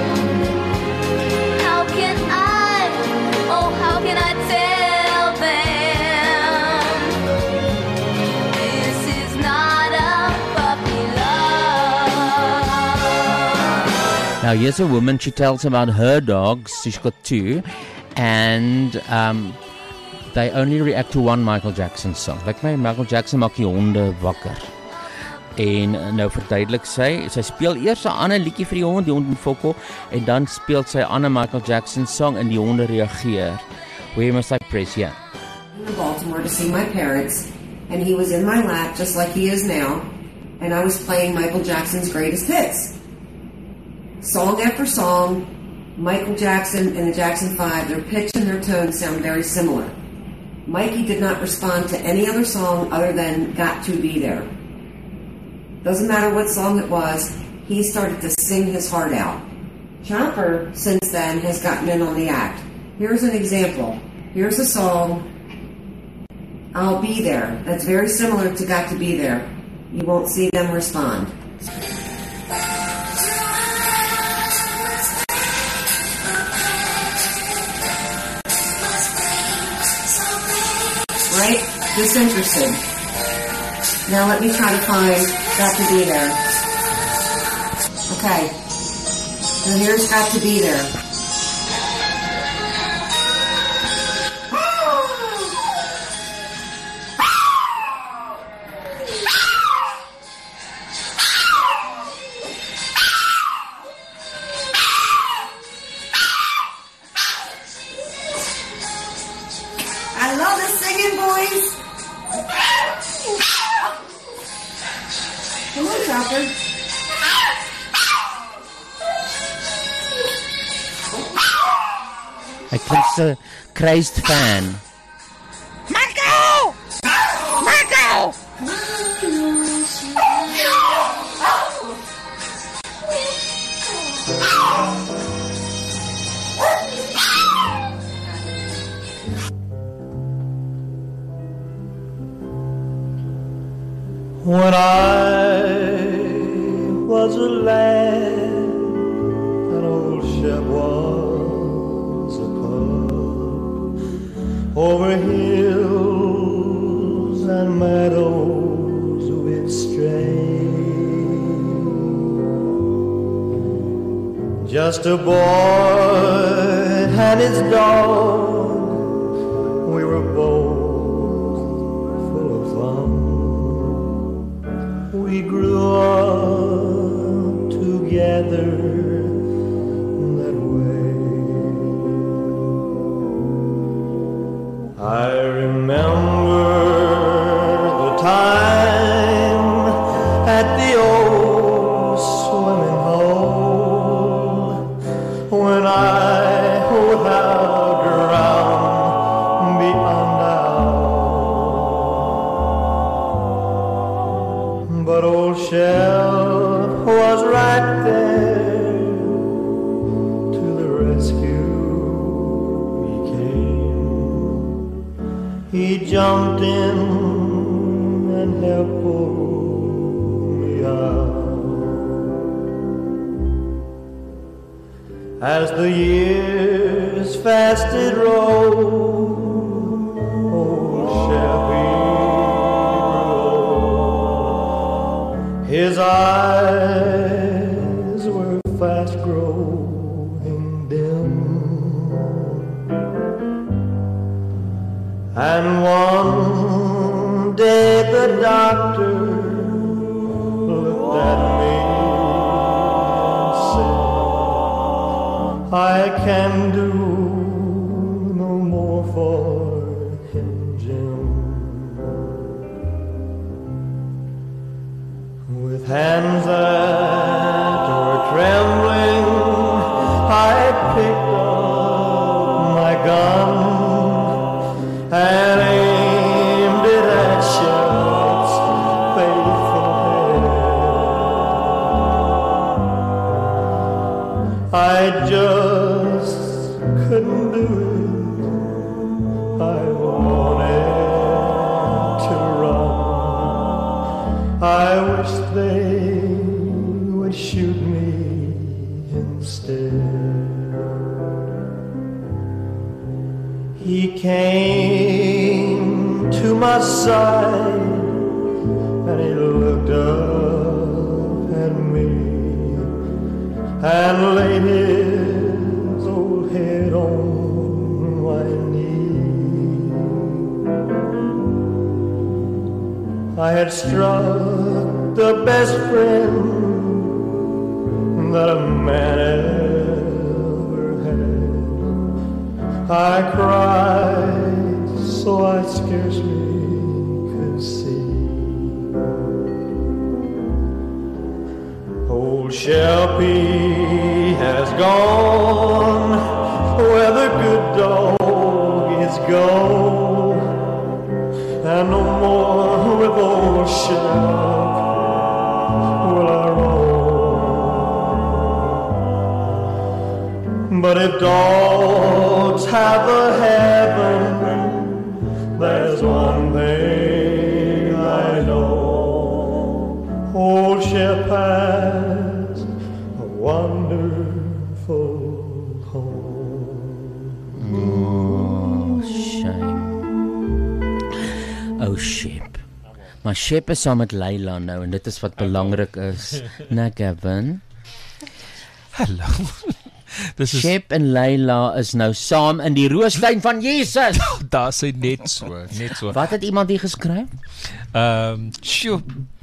How can I, oh, how can I tell them this is not a puppy love? Now here's a woman, she tells about her dogs, she's got two, and um, they only react to one Michael Jackson song. Like my Michael Jackson maak die honde wakker. En nou verduidelik sy, sy speel eers 'n ander liedjie vir die hond, die hond moet fokol, en dan speel sy 'n ander Michael Jackson song en die honde reageer. Where must I press? Yeah. In Baltimore to see my parents, and he was in my lap just like he is now, and I was playing Michael Jackson's greatest hits. Song after song, Michael Jackson and the Jackson five, their pitch and their tone sound very similar. Mikey did not respond to any other song other than Got to Be There. Doesn't matter what song it was, he started to sing his heart out. Chomper, since then, has gotten in on the act. Here's an example. Here's a song, I'll Be There, that's very similar to Got to Be There. You won't see them respond. Right? Disinterested. Now let me try to find Got to Be There. Okay. Now here's Got to Be There. I love the singing, boys. Come on, Chopper. Hy klink so crazed fan. Michael! Michael! When I was a lad, an old ship was a cub. Over hills and meadows we'd stray. Just a boy and his dog, we were both full of fun. We grew up together that way. I remember the time at the old swimming hole when I without drown beyond doubt. But old Shell was right there as the years fast did roll. Old Shelby grew. His eyes were fast growing dim, and one day the doctor looked at me and said, I can do no more for him, Jim. With hands that were trembling, I picked up my gun and aimed it at Shep's faithful head. I just couldn't do it. I wanted to run. I wish they would shoot me instead. He came to my side and he looked up at me and laid his old head on my knee. I had struck the best friend that a man ever had. I cried so I scarcely could see. Old Shelby has gone where the good dog is gone, and no more with old Shep will I roam. But if dogs have a heaven, there's one thing I know. Old Shep has a wonderful home. Oh, shame. Oh, Shep. Maar Shep is saam met Leila nou en dit is wat belangrik is. Nee, Kevin. Hallo. Dis is Shep en Leila is nou saam in die roostuin van Jesus. Daar sê net so, net so. Wat het iemand hier geskryf? Ehm, um, sjoe.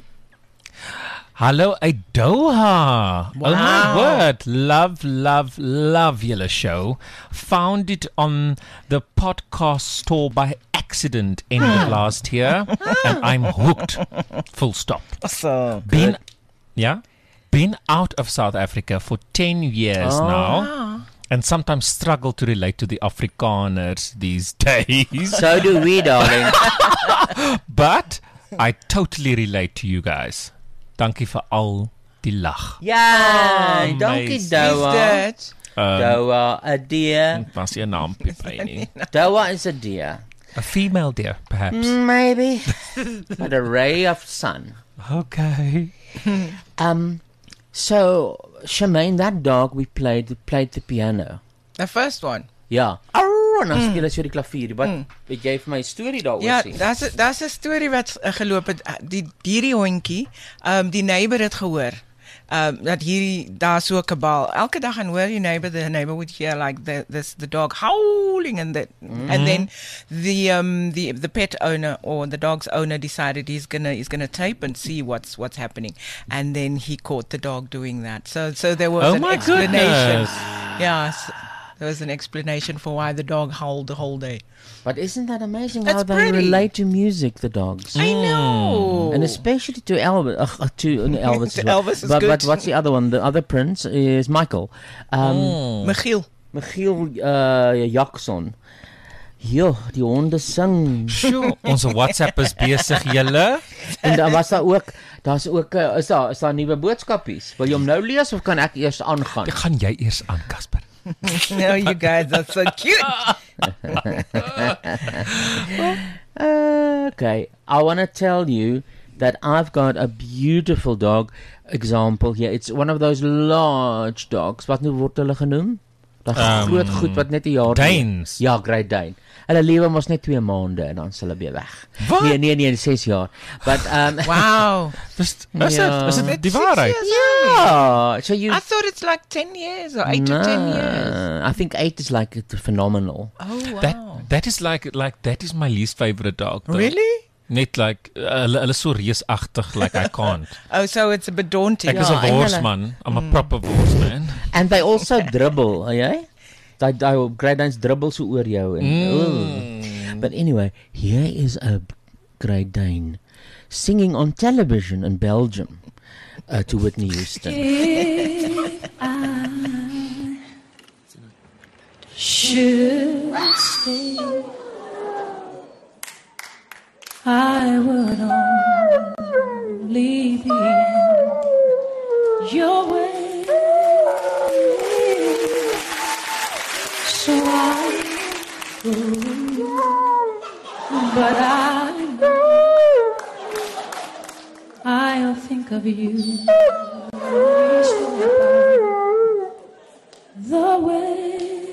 Hallo uit Doha. Wow. Oh my word. Love, love, love julle show. Found it on the podcast store by accident end of last year and I'm hooked. Full stop. So Been, yeah? Been out of South Africa for ten years Oh. now. And sometimes struggle to relate to the Afrikaners these days. So do we, darling. But I totally relate to you guys. Dankie vir al die lag. Ja, dankie Amazing. Doha. that? Um, Doha, a deer. was nie 'n naam by nie. Doha is a deer. A female deer, perhaps. Maybe. But a ray of sun. Okay. Um, so, Shemaine, that dog we played, played the piano. The first one. Ja. Arr, en dan speel hy so die klavier. Wat weet jy vir my storie daaroor Ja, sê? daar's 'n daar's 'n storie wat uh, geloop het. Uh, die hierdie hondjie, ehm um, die neighbor het gehoor. Um, dat hierdie daar so 'n kabaal. Elke dag gaan hoor die neighbor, the neighbor would hear like the this the dog howling and that, mm-hmm. and then the um the the pet owner or the dog's owner decided he's gonna he's gonna tape and see what's what's happening, and then he caught the dog doing that. So so there was Oh an my explanation. goodness. Yeah, so there was an explanation for why the dog howled the whole day. But isn't that amazing That's how they pretty. relate to music, the dogs? I know. And especially to Elvis. Uh, to uh, Elvis. To as well. Elvis is but, good. but what's the other one? The other prince is Michael. Um, Michiel. Michiel uh, Jackson. Jo, die honde sing. Sjoe, ons WhatsApp is besig julle. En dan was daar ook, daar's ook uh, is daar is daar nuwe boodskapies. Wil jy hom nou lees of kan ek eers aangaan? Gaan jy eers aan, Casper? No, you guys are so cute. uh, okay, I want to tell you that I've got a beautiful dog example here. It's one of those large dogs. Wat nou word hulle genoem? Daai Um, groot goed wat net 'n jaar Danes. Ja, Great Dane. Hulle lewe mos net twee maande en dan is hulle weer weg. Wat? Nee, nee, nee, ses jaar. But um Wow. Is, is Ja. dit is dit die Six waarheid? years only. Ja, so you I thought it's like ten years or eight to ten years. No, I think eight is like it's phenomenal. Oh wow. That that is like like that is my least favorite dog. Though. Really? Net like uh, hulle hulle is so reusagtig like I can't. Oh, so it's a bit daunting. Ek is Ja, 'n en hulle- worsman. I'm a proper worsman. And they also dribble, jy? Daai daai Great Danes dribble so oor jou en Mm. But anyway, here is a Great Dane singing on television in Belgium uh, to Whitney Houston. Should stay, I would only be in your way. So I go, but I know I'll think of you the way.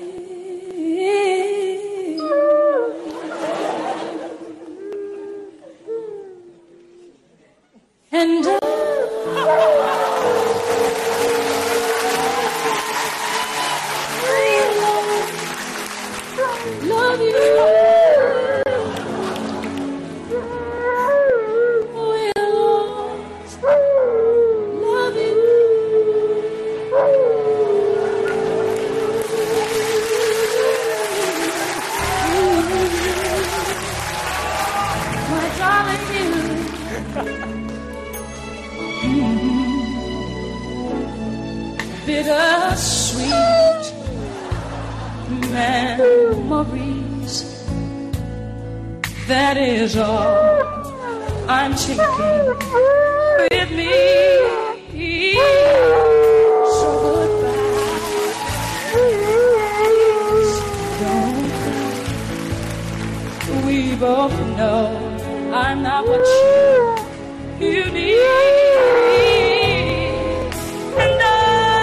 And I love you. We'll always love you. My darling, you. Bittersweet memories. That is all I'm taking with me. So goodbye. Please don't go. We both know I'm not what you, you need. And I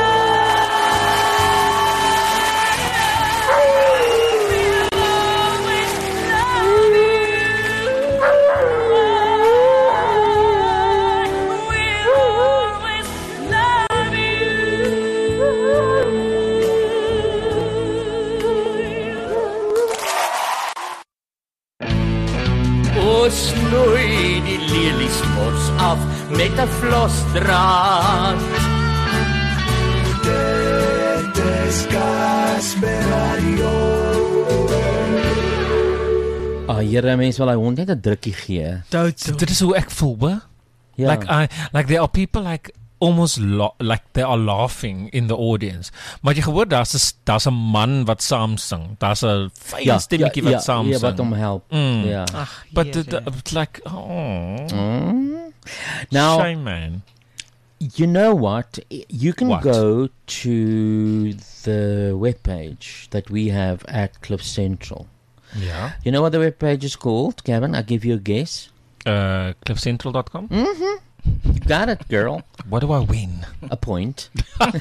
Snoei die leliesmos af met 'n vlosdraad. Dit is Casper Radio. Ah, here mense wil hy hond net 'n drukkie gee. Dit is hoe ek voel, hè? Ja. Like I like there are people like almost la- like they are laughing in the audience. Maar jy gehoor daar's 'n daar's 'n man wat saam sing. Daar's 'n fyn Ja, stemmetjie ja, wat saam ja, sing. wat hom help. Mm. Ja. Ach, But yes, the, the, yeah. it's like oh. Mm. Now, Shame, man. you know what? You can What? go to the webpage that we have at Cliff Central. Yeah. You know what the webpage is called, Kevin? I'll give you a guess. Uh cliff central dot com. Mm-hmm. You got it, girl. What do I win? A point.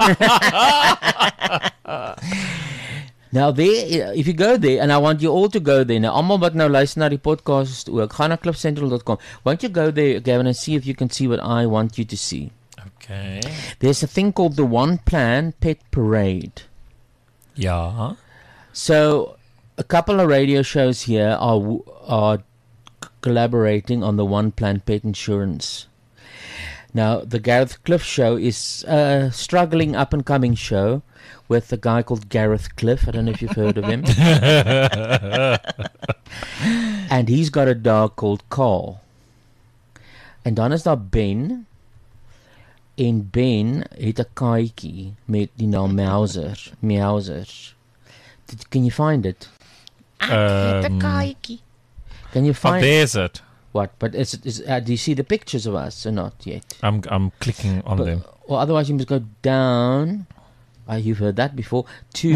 Now there, if you go there, and I want you all to go there. Now, almal wat nou luister na die podcast ook, gaan na cliff central dot com. Won't you go there, Gavin, and see if you can see what I want you to see? Okay. There's a thing called the One Plan Pet Parade. Yeah. So, a couple of radio shows here are are collaborating on the One Plan Pet Insurance. Now, the Gareth Cliff Show is a struggling up-and-coming show with a guy called Gareth Cliff. I don't know if you've heard of him. And he's got a dog called Carl. En dan is daar Ben. En Ben het 'n katjie met die naam Mauser. Mauser. Did, can you find it? Um, Can you oh, find there's it. what? But is it is uh, do you see the pictures of us or not yet? I'm I'm clicking on But, them. or otherwise you must go down. Uh, you've heard that before. To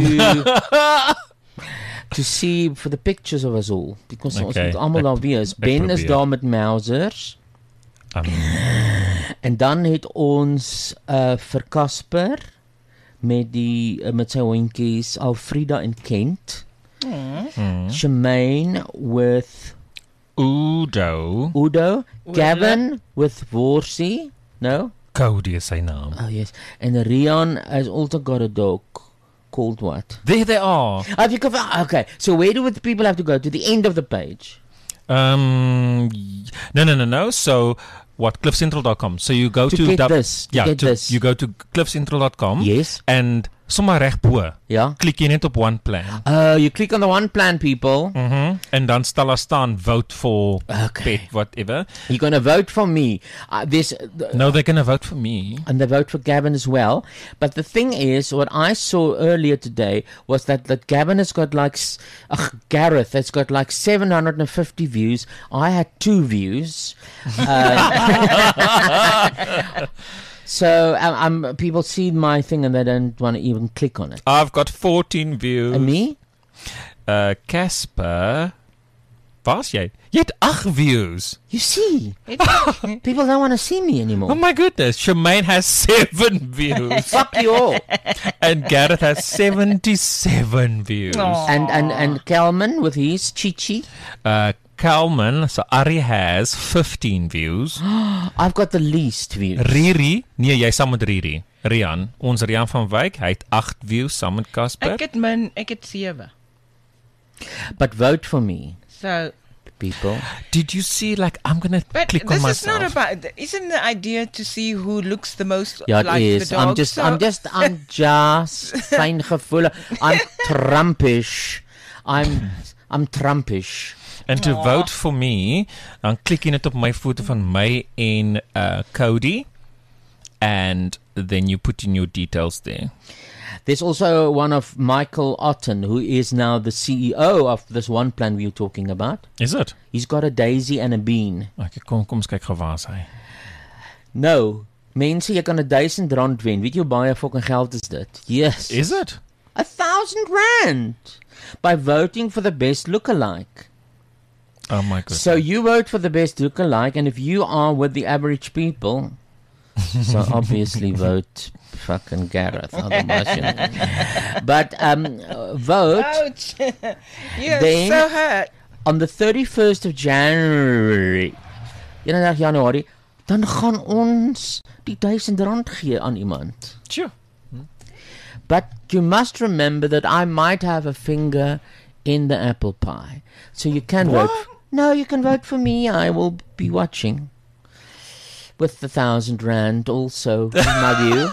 to see for the pictures of us all. Because ons Okay. moet almal daar wees. Ben is probeer. daar met Mausers. Um, En dan het ons uh, vir Casper met die uh, met sy hondjies Alfreda en Kent. Mm. Shemaine with Udo. Udo. Gavin with Worsie. No? Cody is sy naam. Oh yes. And Rian has also got a dog called what? There they are. Have you got, okay. So where do the people have to go? To the end of the page? Um, y- no, no, no, no. So what? cliff central dot com. So you go To to, get dub- this, to yeah, get to, this. you go to cliff central dot com. Yes. And sommer reg bo. Ja. Klik jy net op one plan. Uh, you click on the one plan, people. Mhm. En dan stel daar staan vote for Okay. pet whatever. You're going to vote for me. Uh, this, uh, No, they're going to vote for me. and they vote for Gavin as well. But the thing is, what I saw earlier today was that, that Gavin has got like, s- ugh, Gareth has got like seven hundred fifty views. I had two views. Uh, so um, um, people see my thing and they don't want to even click on it. I've got fourteen views. And me? Uh Casper. Waar's jy? Jy het eight views. You see? People don't want to see me anymore. Oh my goodness. Shemaine has seven views. Fuck you all. And Gareth has seventy-seven views. And, and, and Kelman with his Chichi. Uh Kalman, so Ari has fifteen views. I've got the least views. Riri, nee, jy saam met Riri. Rian, ons Rian van Wyk, hy het eight views saam met Casper. Ek het min, ek het seven. But vote for me, So, people. Did you see, like, I'm going to but click on this is myself. not about. Isn't the idea to see who looks the most Yeah, it like is. the dog? I'm just, So- I'm just, I'm just fyn gevoelig. I'm Trumpish. I'm, I'm Trumpish. And to vote for me, dan klik jy net op my foto van my en uh, Cody. And then you put in your details there. There's also one of Michael Otten, who is now the C E O of this one plan we were talking about. Is it? He's got a daisy and a bean. Okay, kom, kom eens kyk gou waar is hy. No, mense, jy kan a duisend rand wen. Weet jy hoe baie fucking geld is dit? Yes. Is it? A thousand rand by voting for the best lookalike. Oh my goodness. So you vote for the best lookalike, and if you are with the average people, so obviously vote fucking Gareth. Otherwise, you know. But um, uh, vote. Ouch! You're Then- so hurt. On the thirty-first of January, eenendertig Januarie, dan gaan ons die duisend rand gee aan iemand. Sure. But you must remember that I might have a finger in the apple pie. So you can What? vote. No, you can vote for me. I will be watching. With the thousand rand also, in my view.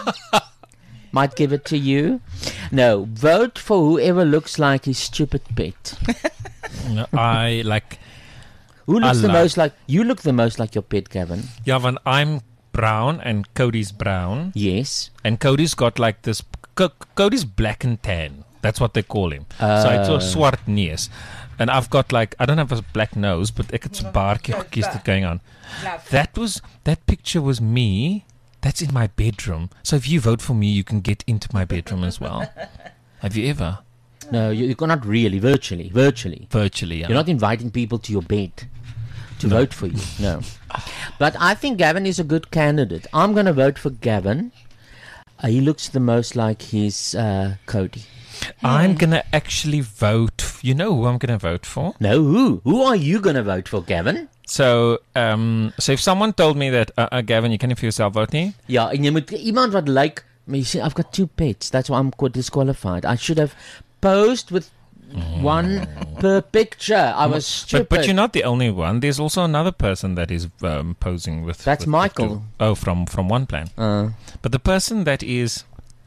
Might give it to you. No, vote for whoever looks like his stupid pet. No, I like... Who looks I the love- most like... You look the most like your pet, Gavin. Ja, want I'm brown and Cody's brown. Yes. And Cody's got like this... Co- Cody's black and tan. That's what they call him. So hy het so Uh. swart neus. And I've got like... I don't have a black nose, but ek het so baartjie gekies dit going on. That was... That picture was me... That's in my bedroom. So if you vote for me, you can get into my bedroom as well. Have you ever? No, you, you're not really. Virtually. Virtually. Virtually, yeah. You're not inviting people to your bed to vote for you. No. But I think Gavin is a good candidate. I'm going to vote for Gavin. Uh, he looks the most like his uh, Cody. I'm going to actually vote... f- You know who I'm going to vote for? No, who? Who are you going to vote for, Gavin? So, um, so if someone told me that, uh, uh, Gavin, you can't for yourself vote nie? Ja, en jy moet iemand wat like... Maar you see, I've got two pets. That's why I'm quite disqualified. I should have posed with one per picture. I was stupid. But, but you're not the only one. There's also another person that is um, posing with... That's with- Michael. with two- oh, from, from One Plan. Uh, But the person that is...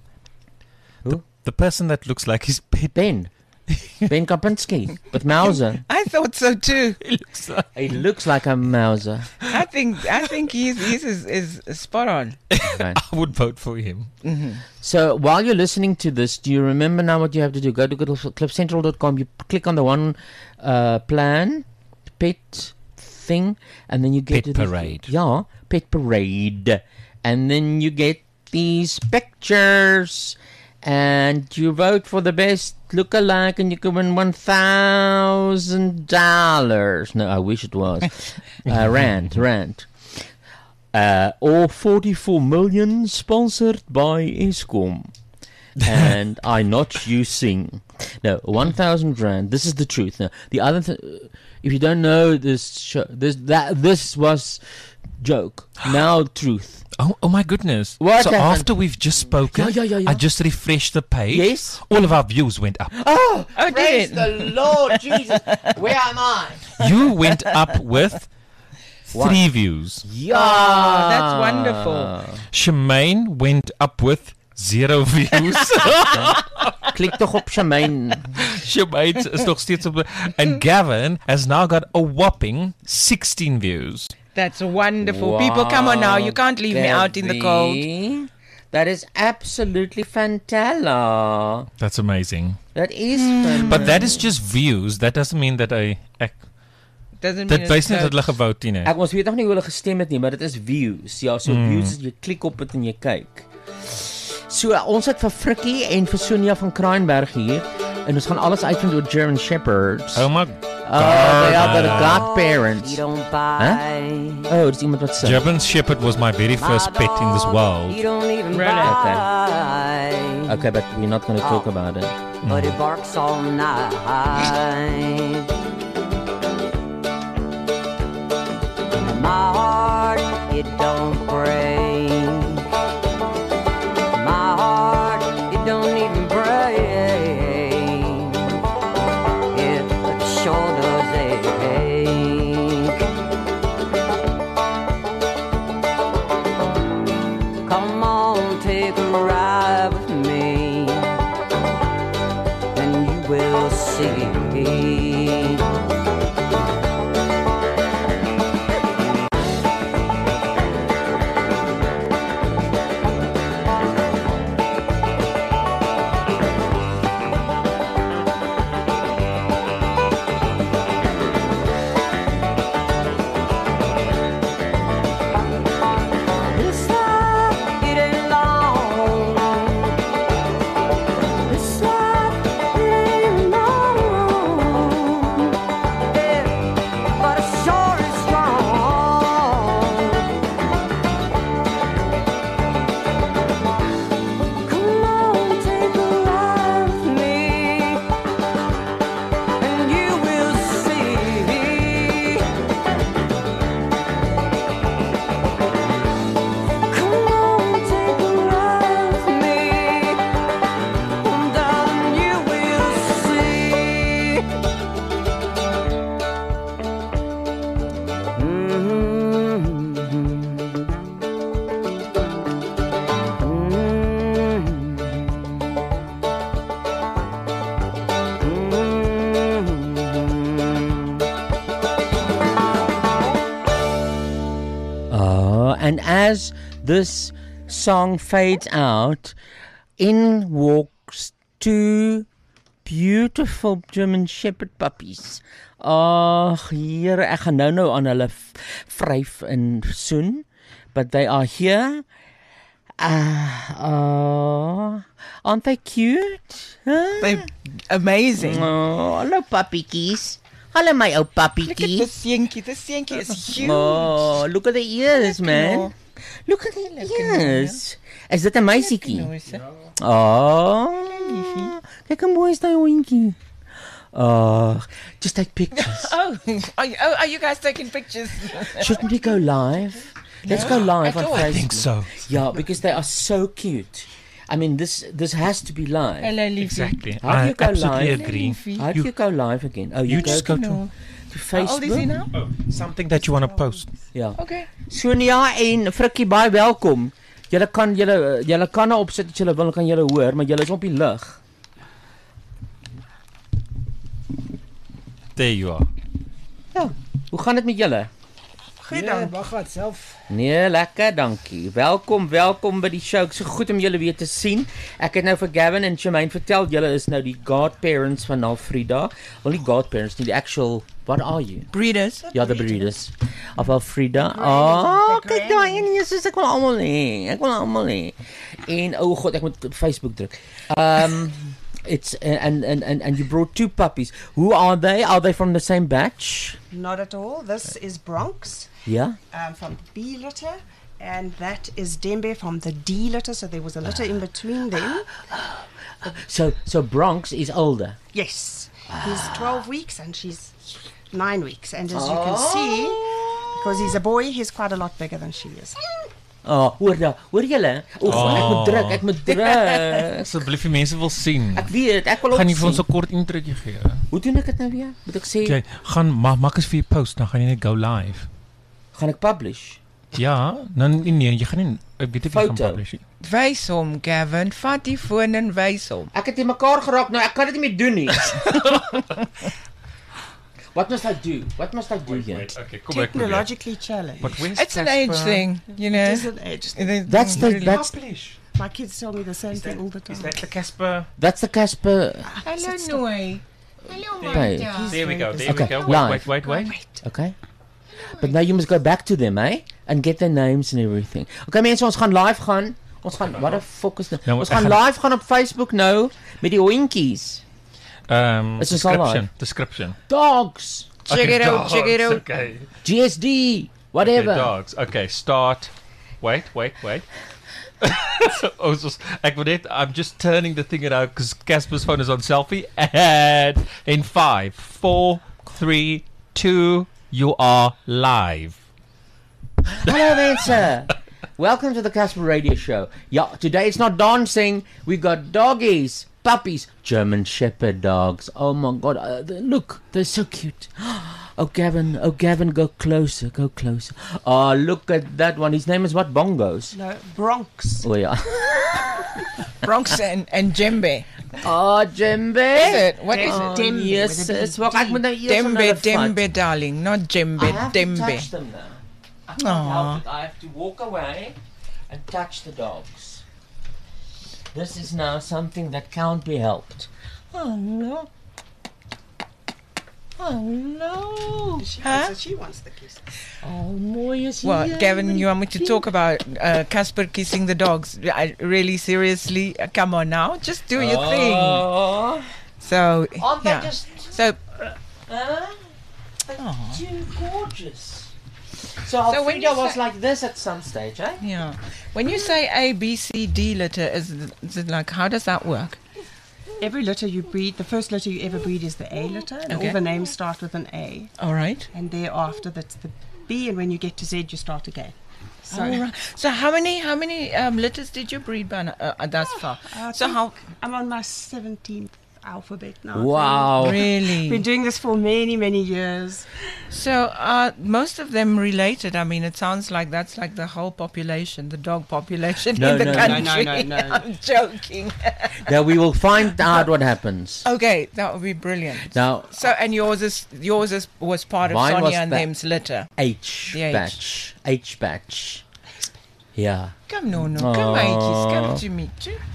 Who? The, the person that looks like his pet... Ben. Ben Kapinski with Mauser. I thought so too. He looks like... He looks like a Mauser. I think I think he's he's is, is spot on. Okay. I would vote for him. So while you're listening to this, do you remember now what you have to do? Go to cliff central dot com. You click on the one uh, plan, pet thing, and then you get Pet to the- parade. yeah, pet parade, and then you get these pictures, and you vote for the best lookalike, and you can win one thousand dollars. No, I wish it was uh, rand, rand. Uh, or forty-four million sponsored by Eskom. and I not you sing. No, one thousand rand. This is the truth. Now, the other th- if you don't know this show, this that this was joke. Now truth. Oh, oh my goodness. What so happened? after we've just spoken, Yeah, yeah, yeah, yeah. I just refreshed the page. Yes. All of our views went up. Oh, Oh, praise did the Lord Jesus. Where am I? You went up with One. three views. Yeah. Oh, that's wonderful. Shemaine went up with zero views. Klik toch op Shemaine. Shemaine is nog steeds op. And Gavin has now got a whopping sixteen views. That's wonderful. People, come on now. You can't leave me out in the cold. Gabby, that is absolutely fantastic. That's amazing. That is fantastic. But that is just views. That doesn't mean that I. ek Doesn't mean Dit it's wys net good. dat hulle gewout nie. Ek ons weet nog nie hoe hulle gestem het nie, maar dit is views. Ja, so Mm. views is jy klik op dit en jy kyk. So ons het vir Frikkie en vir Sonia van Kraaienberg hier en ons gaan alles uitvind oor German Shepherds. Oh my Oh, they are the godparents. You don't Huh? buy. Oh, dis iemand wat sê. German Shepherd was my very first pet in this world. You don't even Really? buy. Okay, but we're not going to talk about it. But it barks all night. My heart, it don't break. My heart, it don't even break. It sure does ache. Come on, take a ride with me, and you will see. This life, it ain't long. This life, it ain't long. Yeah, but it sure is strong. Come on, take a ride with me, and you will see. Come on, take a ride with me, and darling, you will see. Oh, and as this song fades out, in walks two beautiful German Shepherd puppies. Ag, Here, ek gaan nou nou aan hulle f- vryf en soen, but they are here. Ah, uh, aren't they cute? Huh? They're amazing. Oh, hallo pappietjies. Hallo my ou Look at pappietjie. this Yankee. This Yankee is huge. Oh, look at the ears, man. know. Look at the ears. Is dit 'n meisietjie? Noise. Oh, kyk hoe mooi is daai hondjie. Oh, just take pictures. Oh, are you, oh, are you guys taking pictures? Shouldn't we go live? Let's go live on At all? Facebook. I think so. Yeah, because they are so cute. I mean, this this has to be live. Hello, Leafy. Exactly. How do I you go absolutely live? agree. How do you go live again? Oh, you, You just go to No. to How old is he Facebook. now? oh, something that you want to post. Ja. Okay. Sonia en Frikkie, baie welkom. Julle kan julle julle kan nou opsit as julle wil, kan julle hoor, maar julle is op die lug. There you are. Ja. Hoe gaan dit met julle? Goed dan. Wag wat self. Nee, lekker, dankie. Welkom, welkom by die show. Ek is so goed om julle weer te sien. Ek het nou vir Gavin en Shemaine vertel, julle is nou die godparents van Alfreda. Wel nie godparents nie, die actual, what are you? Breeders. Ja, the breeders of Alfreda. Oh, kyk daai een, Jesus, ek wil almal hê. Ek wil almal hê. En oh god, ek moet op Facebook druk. Um It's and, and and and you brought two puppies. Who are they? Are they from the same batch? Not at all. This is Bronx Yeah. um, from B litter, and that is Dembe from the D litter. So there was a litter in between them. So, so Bronx is older. Yes. He's twelve weeks and she's nine weeks. And as you can see, because he's a boy, he's quite a lot bigger than she is. Oh, hoor daar, hoor julle? Oef, Oh. ek moet druk, ek moet druk. Asseblief die mense wil sien. Ek weet, ek wil ook Gaan jy vir ons sien. 'n kort introotjie gee? Hoe doen ek dit nou weer? Moet ek sê, Jy gaan ma maak as vir jou post, dan gaan jy net go live. gaan ek publish? Ja, dan nee, nee, jy gaan nie ek weet nie of jy gaan Foto. publish nie. Wys hom, Gavin. Vat die foon en wys hom. Ek het in mekaar geraak nou, ek kan dit nie meer doen nie. What must I do? What must I do here? Okay, kom ek probeer. Technologically challenged. But where's It's an age Casper? thing, you know. It is an age thing. It is That's the really- that's Publish. My kids tell me the same thing all the time. Is that the Casper? that's the Casper. Hello, Noy. Hello, Page. Martha. There we go. There Okay, we go. Wait, live. wait, wait, wait. Okay. But now you must go back to them, eh? And get their names and everything. Okay mense, ons gaan live gaan. Ons gaan what the fuck is dit? Nou, Ons ek gaan gaan- live gaan op Facebook nou met die hondjies. Um, Is ons al description. live? Description. Dogs. Check Okay, it out, check it dogs, out. Okay. G S D. Whatever. Okay, dogs. Okay, start. Wait, wait, wait. I was just, ek wil net, I'm just turning the thing around because Casper's phone is on selfie. And in five, four, three, two, you are live. Hello mense. Welcome to the Casper Radio Show. Yeah, today it's not dancing. We got doggies, puppies, German Shepherd dogs. Oh my God! Uh, they- look, they're so cute. Oh Gavin, oh Gavin, go closer, go closer. Oh, look at that one. His name is what? Bongos. No, Bronx. Oh yeah. Bronx and, and Djembe. Oh, Djembe. Is it? What is Oh, it? Dembe yes, with a yes. big Well, ek D. moet nou eers Dembe, another fight. Dembe, darling. Not I Djembe, have to touch Dembe. them now. I can't Aw. help it. I have to walk away and touch the dogs. This is now something that can't be helped. Oh no. Oh no. She, Huh? so she wants the kiss. Oh, mooi is Well, hier. Gavin, you want me to talk about uh, Casper kissing the dogs? I, really, seriously? Uh, come on now. Just do your thing. Oh. So, Aren't they yeah. just So, uh, they're Aw. too gorgeous? So, So when Alfreda you was say- like this at some stage, eh? yeah. When you say A, B, C, D litter, is it, is it like, how does that work? Every litter you breed, the first litter you ever breed is the A litter. And Okay. all the names start with an A. All right. And thereafter, that's the B. And when you get to Z, you start again. So, All right. So how many how many um, litters did you breed by now, uh, thus far? I So think how I'm on my seventeenth alphabet now. Wow. really? Been doing this for many, many years. So are most of them related? I mean, it sounds like that's like the whole population, the dog population No, in the no, no, country. no, no, no. I'm joking. Now we will find out what happens. Okay, that would be brilliant. Now, So and yours is yours is was part of Mine was Sonia and ba- them's litter. H The H. batch. H batch. Yeah. Come no no, come Aitjies, come to meet you.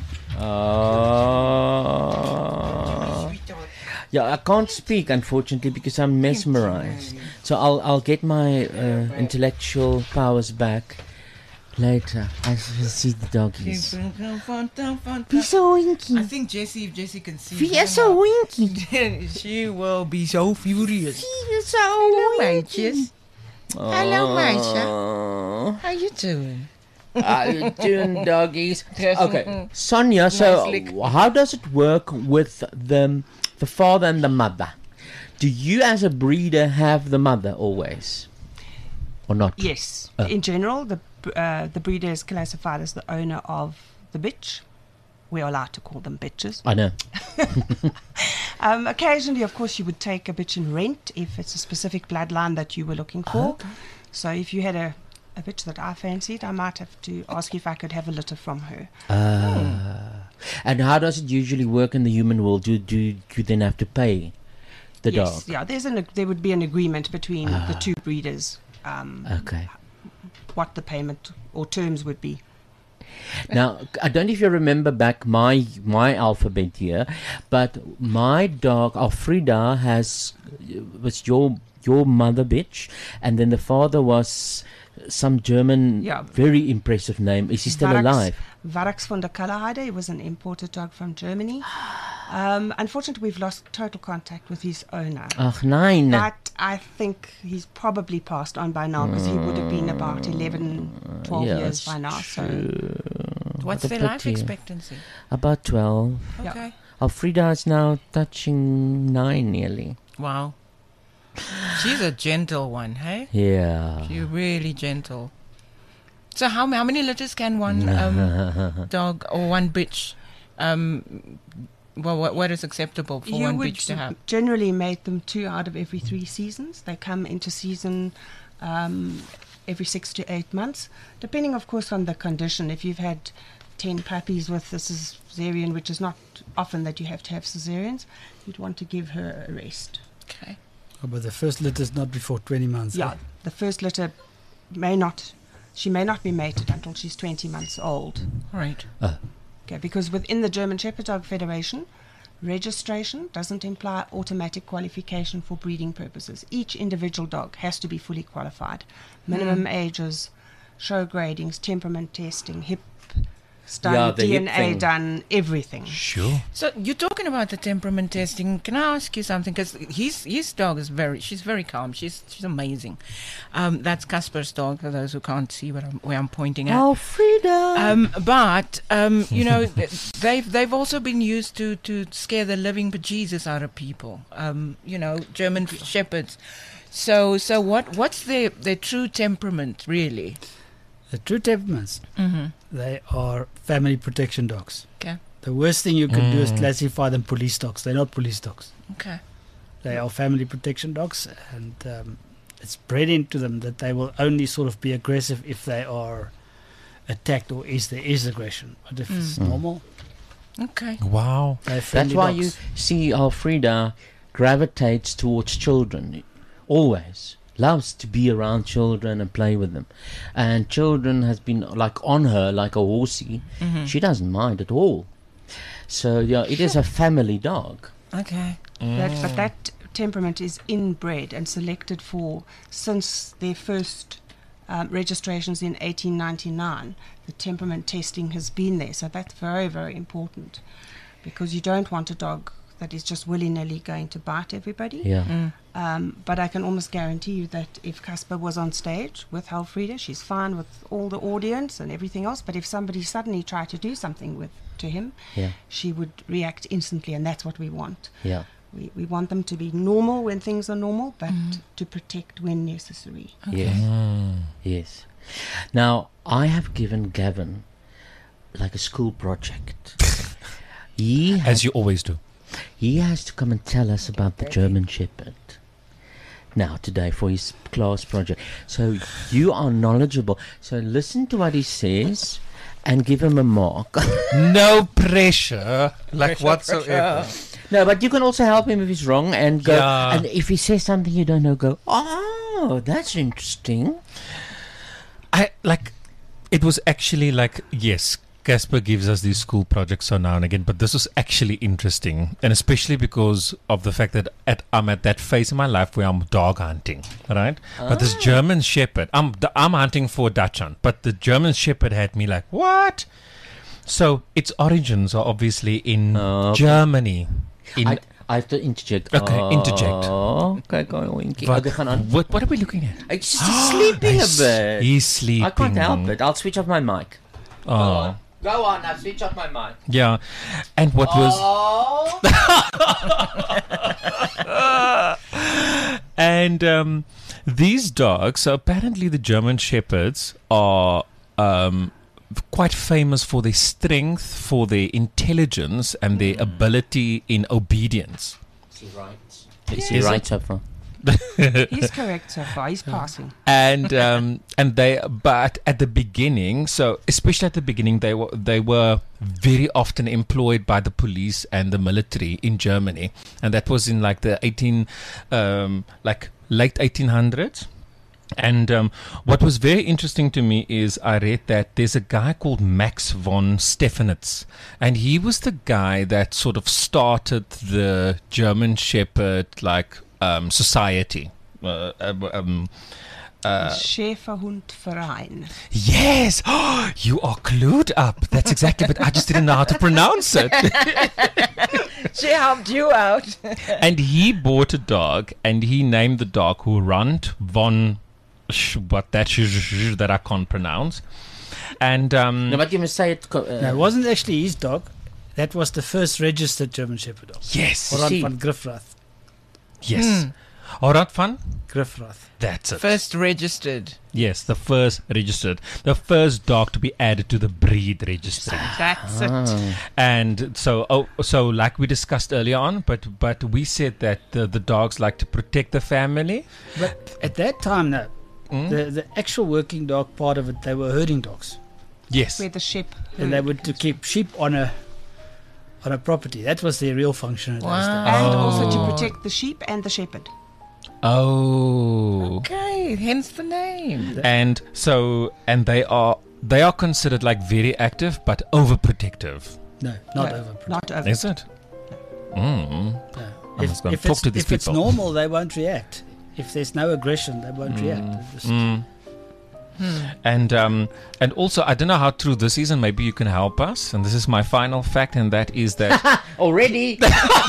Uh, yeah, I can't speak unfortunately because I'm mesmerized. So I'll I'll get my uh, intellectual powers back later. I will see the doggies. Be so winky. I think Jessie, if Jessie can see, Be her so now, winky. she will be so furious. Be so Hello, winky. Maitjes. Hello, Maisha. Oh. How you doing? How you doing, doggies? Okay, Sonia. So, Nice lick. how does it work with the the father and the mother? Do you, as a breeder, have the mother always, or not? Yes. Uh. In general, the uh, the breeder is classified as the owner of the bitch. We're allowed to call them bitches. I know. Um, occasionally, of course, you would take a bitch in rent if it's a specific bloodline that you were looking for. So if you had a, a bitch that I fancied, I might have to ask if I could have a litter from her. Uh, And how does it usually work in the human world? Do do you then have to pay the yes, dog? yeah. There's an ag- there would be an agreement between the Ah. two breeders. Um, Okay. what the payment or terms would be. Now, I don't know if you remember back my my alphabet here, but my dog Alfreda has was your your mother bitch, and then the father was some German, Yeah. very impressive name. Is he still Varax- alive? Varax von der Kallerheide. He was an imported dog from Germany. Um, unfortunately, we've lost total contact with his owner. Ach nein. But I think he's probably passed on by now because he would have been about eleven, twelve Yeah, years it's by now. So true. What's what a their life pity. expectancy? About twelve. Okay. Alfreda is now touching nine nearly. Wow. She's a gentle one, hey? Yeah. She's really gentle. So how how many litters can one um, dog or one bitch? Um, well, what, what is acceptable for You one would bitch to have? generally mate them two out of every three seasons. They come into season um, every six to eight months, depending, of course, on the condition. If you've had ten puppies with a cesarean, which is not often that you have to have cesareans, you'd want to give her a rest. Okay. Oh, but the first litter is not before twenty months. Yeah, eh? the first litter may not, she may not be mated until she's twenty months old. Right. Uh. Okay, because within the German Shepherd Dog Federation, registration doesn't imply automatic qualification for breeding purposes. Each individual dog has to be fully qualified. Minimum Mm. ages, show gradings, temperament testing, hip Yeah, done, the D hip N A thing. done, everything. Sure. So you're talking about the temperament testing. Can I ask you something? Because his his dog is very, she's very calm. She's she's amazing. Um, that's Casper's dog. For those who can't see what I'm, where I'm pointing at. Alfreda. Um, but um, you know, th- they've they've also been used to to scare the living bejesus out of people. Um, you know, German shepherds. So so what what's their their true temperament really? The true temperaments, Mhm. they are family protection dogs. Okay. The worst thing you can do is Mm. classify them police dogs. They're not police dogs. Okay. They are family protection dogs, and um, it's bred into them that they will only sort of be aggressive if they are attacked or is there is aggression. But if it's Mm. normal, Okay. Wow. they're That's friendly why dogs. you see Alfreda gravitates towards children. Always. Loves to be around children and play with them. And children has been like on her like a horsey. Mhm. She doesn't mind at all. So yeah, it is a family dog. Okay. That, Mm. but that temperament is inbred and selected for since their first um, registrations in eighteen ninety-nine. The temperament testing has been there, so that's very, very important because you don't want a dog that is just willy-nilly going to bite everybody. Yeah. Mm. Um, but I can almost guarantee you that if Casper was on stage with Alfreda, she's fine with all the audience and everything else. But if somebody suddenly tried to do something with to him, Yeah. she would react instantly, and that's what we want. Yeah. We, we want them to be normal when things are normal, but Mm. to protect when necessary. Yes. Yes. Now, I have given Gavin like a school project. He As has, you always do. he has to come and tell us about the German Shepherd. Now, today for his class project. So you are knowledgeable. So listen to what he says and give him a mark. No pressure, like Pressure, whatsoever. pressure. No, but you can also help him if he's wrong and go. Yeah. And if he says something you don't know, go, oh, that's interesting. I like. It was actually like yes. Casper gives us these school projects so now and again, but this was actually interesting, and especially because of the fact that at, I'm at that phase in my life where I'm dog hunting, right? But this German Shepherd, I'm d- I'm hunting for a Dachshund, but the German Shepherd had me like, what? So its origins are obviously in Okay. Germany. In I, I have to interject. Okay, interject. Oh, okay, go on, Winky. Wat- Okay, gaan aan. what what are we looking at? It's just he's sleeping a He's- bit. He's sleeping. I can't help it. I'll switch off my mic. Oh. Go on, I'll switch off my mic. Yeah, and what was Oh. and um, these dogs. So apparently, the German Shepherds are um, quite famous for their strength, for their intelligence, and their ability in obedience. Is he right? Is he Is right it? so far? He's correct so far. He's passing. and um, and they but at the beginning, so especially at the beginning, they were they were very often employed by the police and the military in Germany, and that was in like the eighteen um, like late eighteen hundreds. And um, what was very interesting to me is I read that there's a guy called Max von Stephanitz, and he was the guy that sort of started the German Shepherd like um, society. Uh, um, uh, Schäferhundverein. yes, you are clued up. That's exactly, but I just didn't know how to pronounce it. She helped you out. And he bought a dog, and he named the dog Hurant von Sh- what that sh- sh- sh- that I can't pronounce. And um, No, but you must say it. co- Uh, No, it wasn't actually his dog. That was the first registered German Shepherd dog. yes, Oran see. van Griffrath. yes. Orat van? Griffrath. That's it. First registered. Yes, the first registered, the first dog to be added to the breed registry. That's Ah. it. And so, oh, so like we discussed earlier on, but but we said that the, the dogs like to protect the family. But at that time, no. Mm? The, the actual working dog part of it, they were herding dogs. Yes. Where the sheep. And they would to keep sheep on a on a property. That was their real function at those Wow. days. And also Oh. to protect the sheep and the shepherd. Oh. Okay, hence the name. And so, and they are they are considered like very active, but overprotective. No, not No. over. Not over. Is it? Mm. No. I If, must go and if, talk it's, to these if it's people. normal, they won't react. If there's no aggression, they won't react. They just- Mm. And um, and also, I don't know how true this is, and maybe you can help us. And this is my final fact, and that is that Already?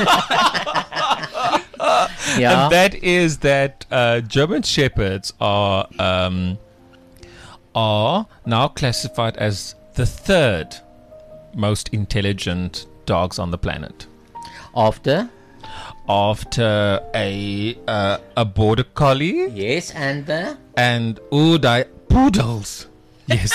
Yeah. and that is that uh, German Shepherds are um, are now classified as the third most intelligent dogs on the planet, After? after a uh, a border collie Yes, and the? and Uday poodles. Yes.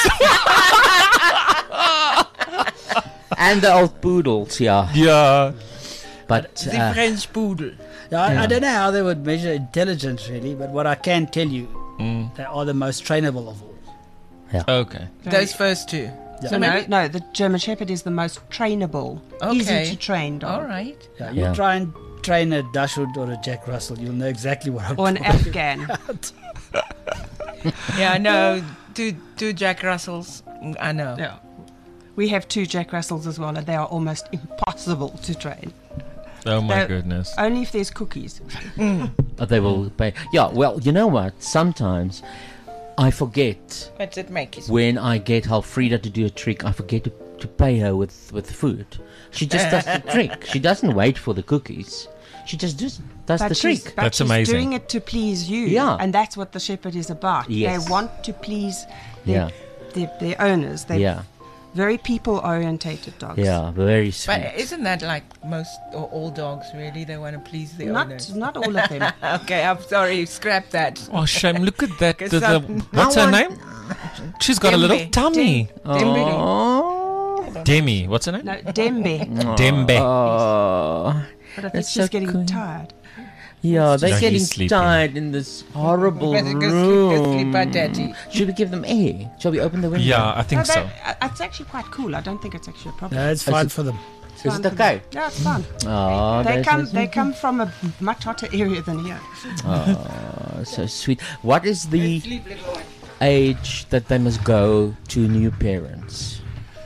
And the old poodles, yeah. Yeah. But The uh, French poodle. Yeah, I, Yeah. I don't know how they would measure intelligence really, but what I can tell you, Mm. they are the most trainable of all. Okay. Those first two. Yeah. So no, no, the German Shepherd is the most trainable, easy Okay. to train dog. All right. Yeah, you Yeah. try and train a Dashwood or a Jack Russell, you'll know exactly what I'm Or an talking Afghan. about. Yeah, I know. Two two Jack Russells. Mm, I know. Yeah. We have two Jack Russells as well, and they are almost impossible to train. Oh my They're- goodness. Only if there's cookies. uh, they will pay. Yeah, well, you know what? Sometimes I forget What's it make? Is when I get Alfreda to do a trick, I forget to, to pay her with, with food. She just does the trick. She doesn't wait for the cookies. She just does, does But the she's, trick. but That's she's amazing. doing it to please you. Yeah. And that's what the shepherd is about. Yes. They want to please Yeah. their, their, their owners. They're Yeah. very people-orientated dogs. Yeah, very but sweet. isn't that like most or all dogs really? They want to please their Not, owners. not all of them. Okay, I'm sorry. Scrap that. Oh, shame. Look at that. Guess The, the, I'm- what's I her want- name? She's got a little Dembe. tummy. Dembe. Oh. Demi. What's her name? No, Dembe. Dembe. Oh. But I think That's she's so getting cool. tired. Yeah, they're No, getting he's sleeping. tired in this horrible Better go sleep, go sleep, room. by daddy. Should we give them air? Shall we open the window? Yeah, I No, think so. that- uh, it's actually quite cool. I don't think it's actually a problem. No, it's Is fine it- for them. It's Is fine it for them. okay? Yeah, it's fun. Oh, They that's come. so They sweet. come from a much hotter area than here. Oh, so sweet. What is the Sleep, little one. age that they must go to new parents?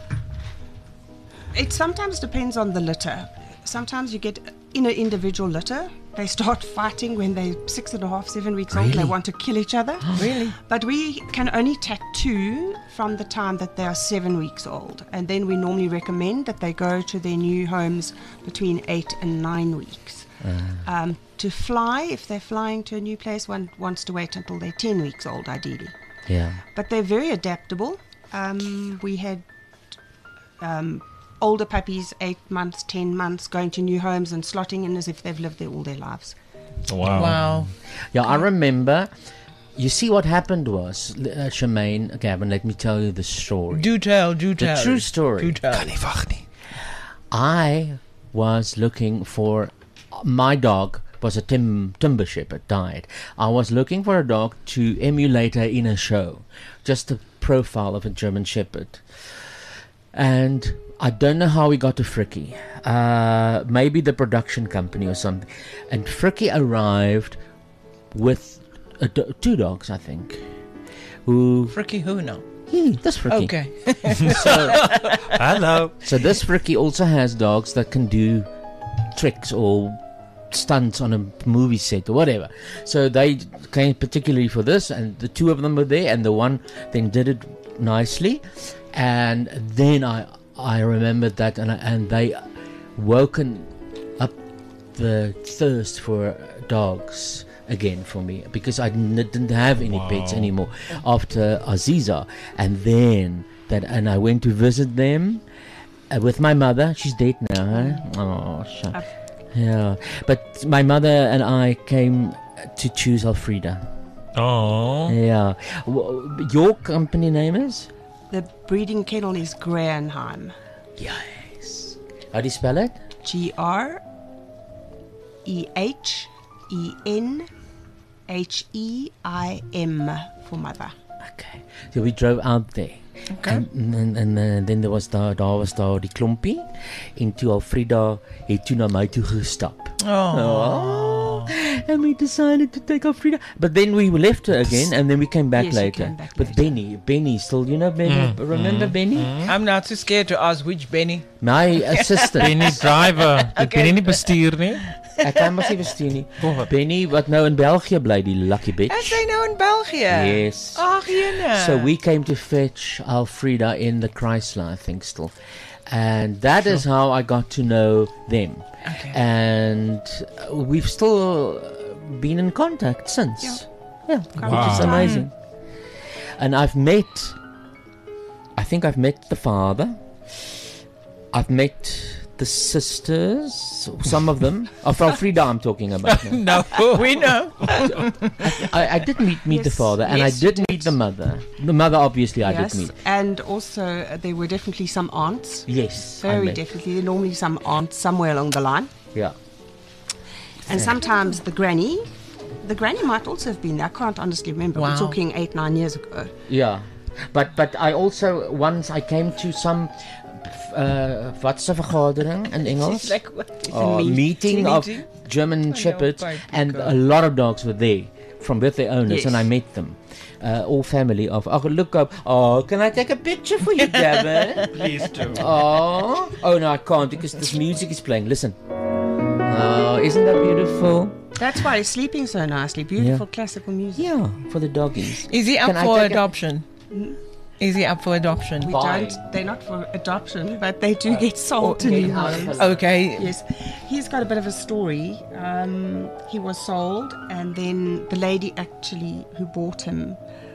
It sometimes depends on the litter. Sometimes you get in an individual litter. They start fighting when they're six and a half, seven weeks old. They Really? want to kill each other. Really? But we can only tattoo from the time that they are seven weeks old. And then we normally recommend that they go to their new homes between eight and nine weeks. Um, to fly, if they're flying to a new place, one wants to wait until they're ten weeks old, ideally. Yeah. But they're very adaptable. Um, we had um, older puppies, eight months, ten months, going to new homes and slotting in as if they've lived there all their lives. Wow. Wow. Yeah, I remember. You see, what happened was, uh, Shemaine, Gavin, let me tell you the story. Do tell, do The tell. true story. Do tell. I was looking for my dog was a tim, timber shepherd, died. I was looking for a dog to emulate her in a show, just a profile of a German shepherd. And I don't know how we got to Fricky. Uh, maybe the production company or something. And Fricky arrived with a do- two dogs, I think. Who? Fricky who now? Hmm, that's Fricky. Okay. So, Hello. so this Fricky also has dogs that can do tricks or stunts on a movie set or whatever. So they came particularly for this, and the two of them were there, and the one then did it nicely. And then I I remembered that, and I, and they woken up the thirst for dogs again for me, because I n- didn't have any pets Wow. anymore after Aziza. And then that, and I went to visit them uh, with my mother. She's dead now, huh? Oh, shit. Uh, Yeah, but my mother and I came to choose Alfreda. Oh. Yeah. W- your company name is? The breeding kennel is Graenheim. Yes. How do you spell it? G R E H E N H E I M for mother. Okay. So we drove out there. Okay. En, en, en uh, then there was daar daar was daar die klompie en toe Alfreda het toe na my toe gestap. Oh. And we decided to take Alfreda, but then we left her again, and then we came back Yes, you later. came back But Benny, Benny, still, you know Benny? Mm, Remember mm, Benny? I'm not too scared to ask which Benny. My assistant. Benny driver. Ek Benny nie bestuur nie. Ek kan mos nie bestuur nie. Benny wat nou in België bly, die lucky bitch. Is hy nou in België? Yes. Ag jene. So we came to fetch Alfreda in the Chrysler, I think, still. And that is how I got to know them. Okay. And uh, we've still been in contact since. Yeah, Wow. which is amazing. And I've met, I think I've met the father. I've met the sisters, some of them. Of Alfreda I'm talking about now. No, we know. I, I did meet, meet the Yes. father, and Yes, I did meet the mother. The mother, obviously, I Yes, did meet. and also uh, there were definitely some aunts. Yes, I Very met. definitely. There are normally some aunts somewhere along the line. Yeah. And sometimes the granny, the granny might also have been there. I can't honestly remember. Wow. We're talking eight, nine years ago. Yeah, but but I also once I came to some uh, wat's 'n vergadering in Engels? She's like, what? It's a Oh, meet- meeting of meeting? German I know, shepherds, quite and good. a lot of dogs were there from with their owners, Yes. and I met them. Uh, all family of. Oh, look up! Oh, can I take a picture for you, Gavin? Please do. Oh, oh no, I can't because this music is playing. Listen. Oh, isn't that beautiful? That's why he's sleeping so nicely. Beautiful classical music. Yeah, for the doggies. Is he up Can I for take a- adoption? Is he up for adoption? We don't. They're not for adoption, but they do get sold to new homes. Okay. Yes, he's got a bit of a story. Um, he was sold, and then the lady actually who bought him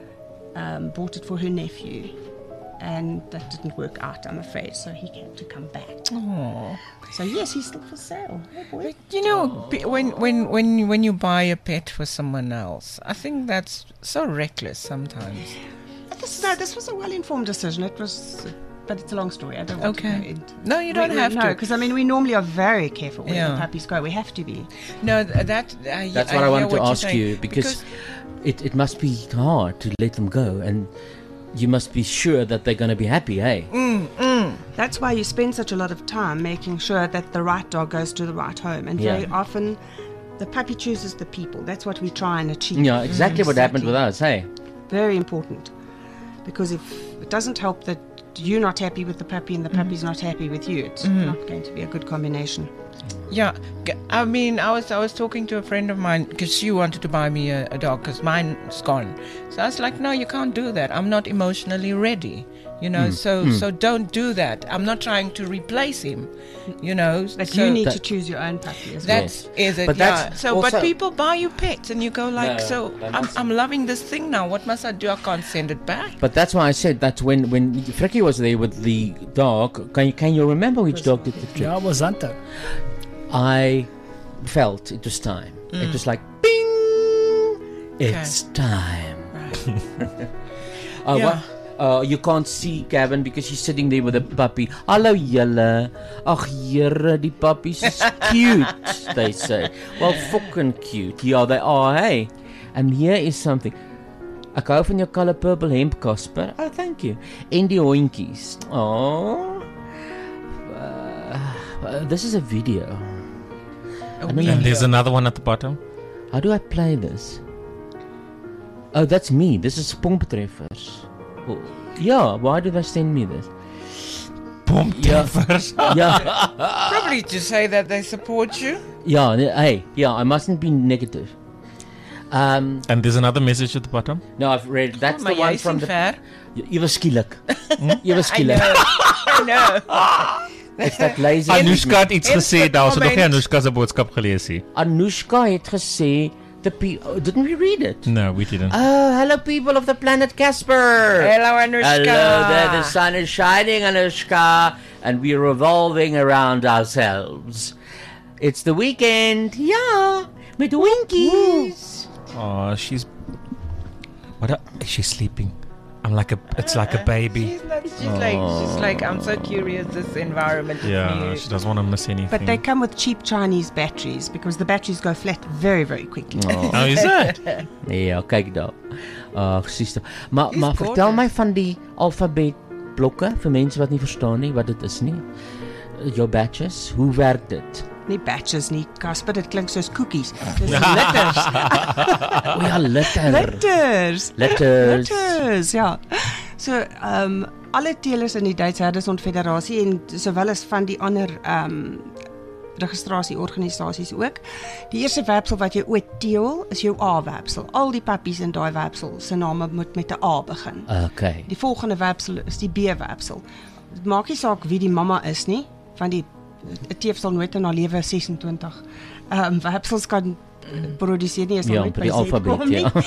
um, bought it for her nephew, and that didn't work out, I'm afraid. So he had to come back. Oh. So yes, he's still for sale. Oh, boy. You know, pe- when when when when you buy a pet for someone else, I think that's so reckless sometimes. This, no, this was a well-informed decision. It was, but it's a long story. I don't want Okay. to go into. No, you don't we, we, have no, to. because I mean, we normally are very careful where Yeah. the puppies go. We have to be. No, th- that uh, That's I what I, hear wanted to what you're ask saying. you because, it, it must be hard to let them go, and you must be sure that they're going to be happy, hey? Mm, mm. That's why you spend such a lot of time making sure that the right dog goes to the right home, and Yeah. very often, the puppy chooses the people. That's what we try and achieve. Yeah, exactly what happened with us, hey? Very important, because if it doesn't help that you're not happy with the puppy and the puppy's not happy with you, it's Mhm. not going to be a good combination. Yeah, g- I mean, I was I was talking to a friend of mine because she wanted to buy me a, a dog because mine's gone. So I was like, no, you can't do that. I'm not emotionally ready, you know. Mm, So mm. so don't do that. I'm not trying to replace him, you know. But so you need to choose your own puppy as well. That is it. But yeah. that's So, but also- people buy you pets, and you go like, No, so they I'm must- I'm loving this thing now. What must I do? I can't send it back. But that's why I said that when, when Fricky was there with the dog, can you, can you remember which dog did the trick? Yeah, it was Zanto. I felt it was time. Mm. It was like, bing! It's time. uh, Yeah. what, uh, you can't see Gavin because he's sitting there with a puppy. Hallo julle. Ag jere, die puppies is cute, they say. Well, fucking cute. Yeah, they are, hey. And here is something. Ek hou van jou color purple hemp, Casper. Oh, thank you. En die hondjies. Oh. Uh, uh, this is a video. I don't know And how- there's another one at the bottom. How do I play this? Oh, that's me. This is Pomptreffers. Oh, yeah, why did they send me this? Pomptreffers? Yeah. Probably to say that they support you. Yeah, ne- hey, yeah, I mustn't be negative. Um, And there's another message at the bottom. no, I've read. That's maar the one jy from sien the. ver. Ewe skielik. Ewe I skielik. know. I know. It's that lazy. Anushka het iets En- gesê daar, so nog nie moment. Anushka se boodskap gelees nie. Anushka het gesê the pe- oh, didn't we read it? No, we didn't. Oh, hello, people of the planet Casper. Hello, Anushka. Hello there. The sun is shining, Anushka, and we're revolving around ourselves. It's the weekend. Yeah, with Winkies. Oh, she's. What? A, is she sleeping? I'm like a. It's like a baby. She's, not, she's like, she's like, I'm so curious. This environment is Yeah, new. she doesn't want to miss anything. But they come with cheap Chinese batteries because the batteries go flat very, very quickly. Oh, is it? Ja, kyk daar. Ag, sister. Maar He's maar vertel gorgeous. my van die alfabetblokke vir mense wat nie verstaan nie wat dit is nie. Jou batches, hoe werk dit? Nie batches nie, Casper, dit klink soos koekies. Dis letters. O ja, letter. Letters. Letters. Letters, ja. So, ehm um, alle telers in die Duitse Herdersondfederasie en sowel as van die ander ehm um, registrasieorganisasies ook. Die eerste werpsel wat jy ooit teel is jou A-werpsel. Al die pappies in daai werpsel se name moet met 'n A begin. Okay. Die volgende werpsel is die B-werpsel. Dit maak nie saak wie die mamma is nie, want die 'n teef sal nooit in haar lewe sesentwintig ehm um, werpsels kan produseer nie, is Ja, nooit by by die Z alfabet, kom nie. ja.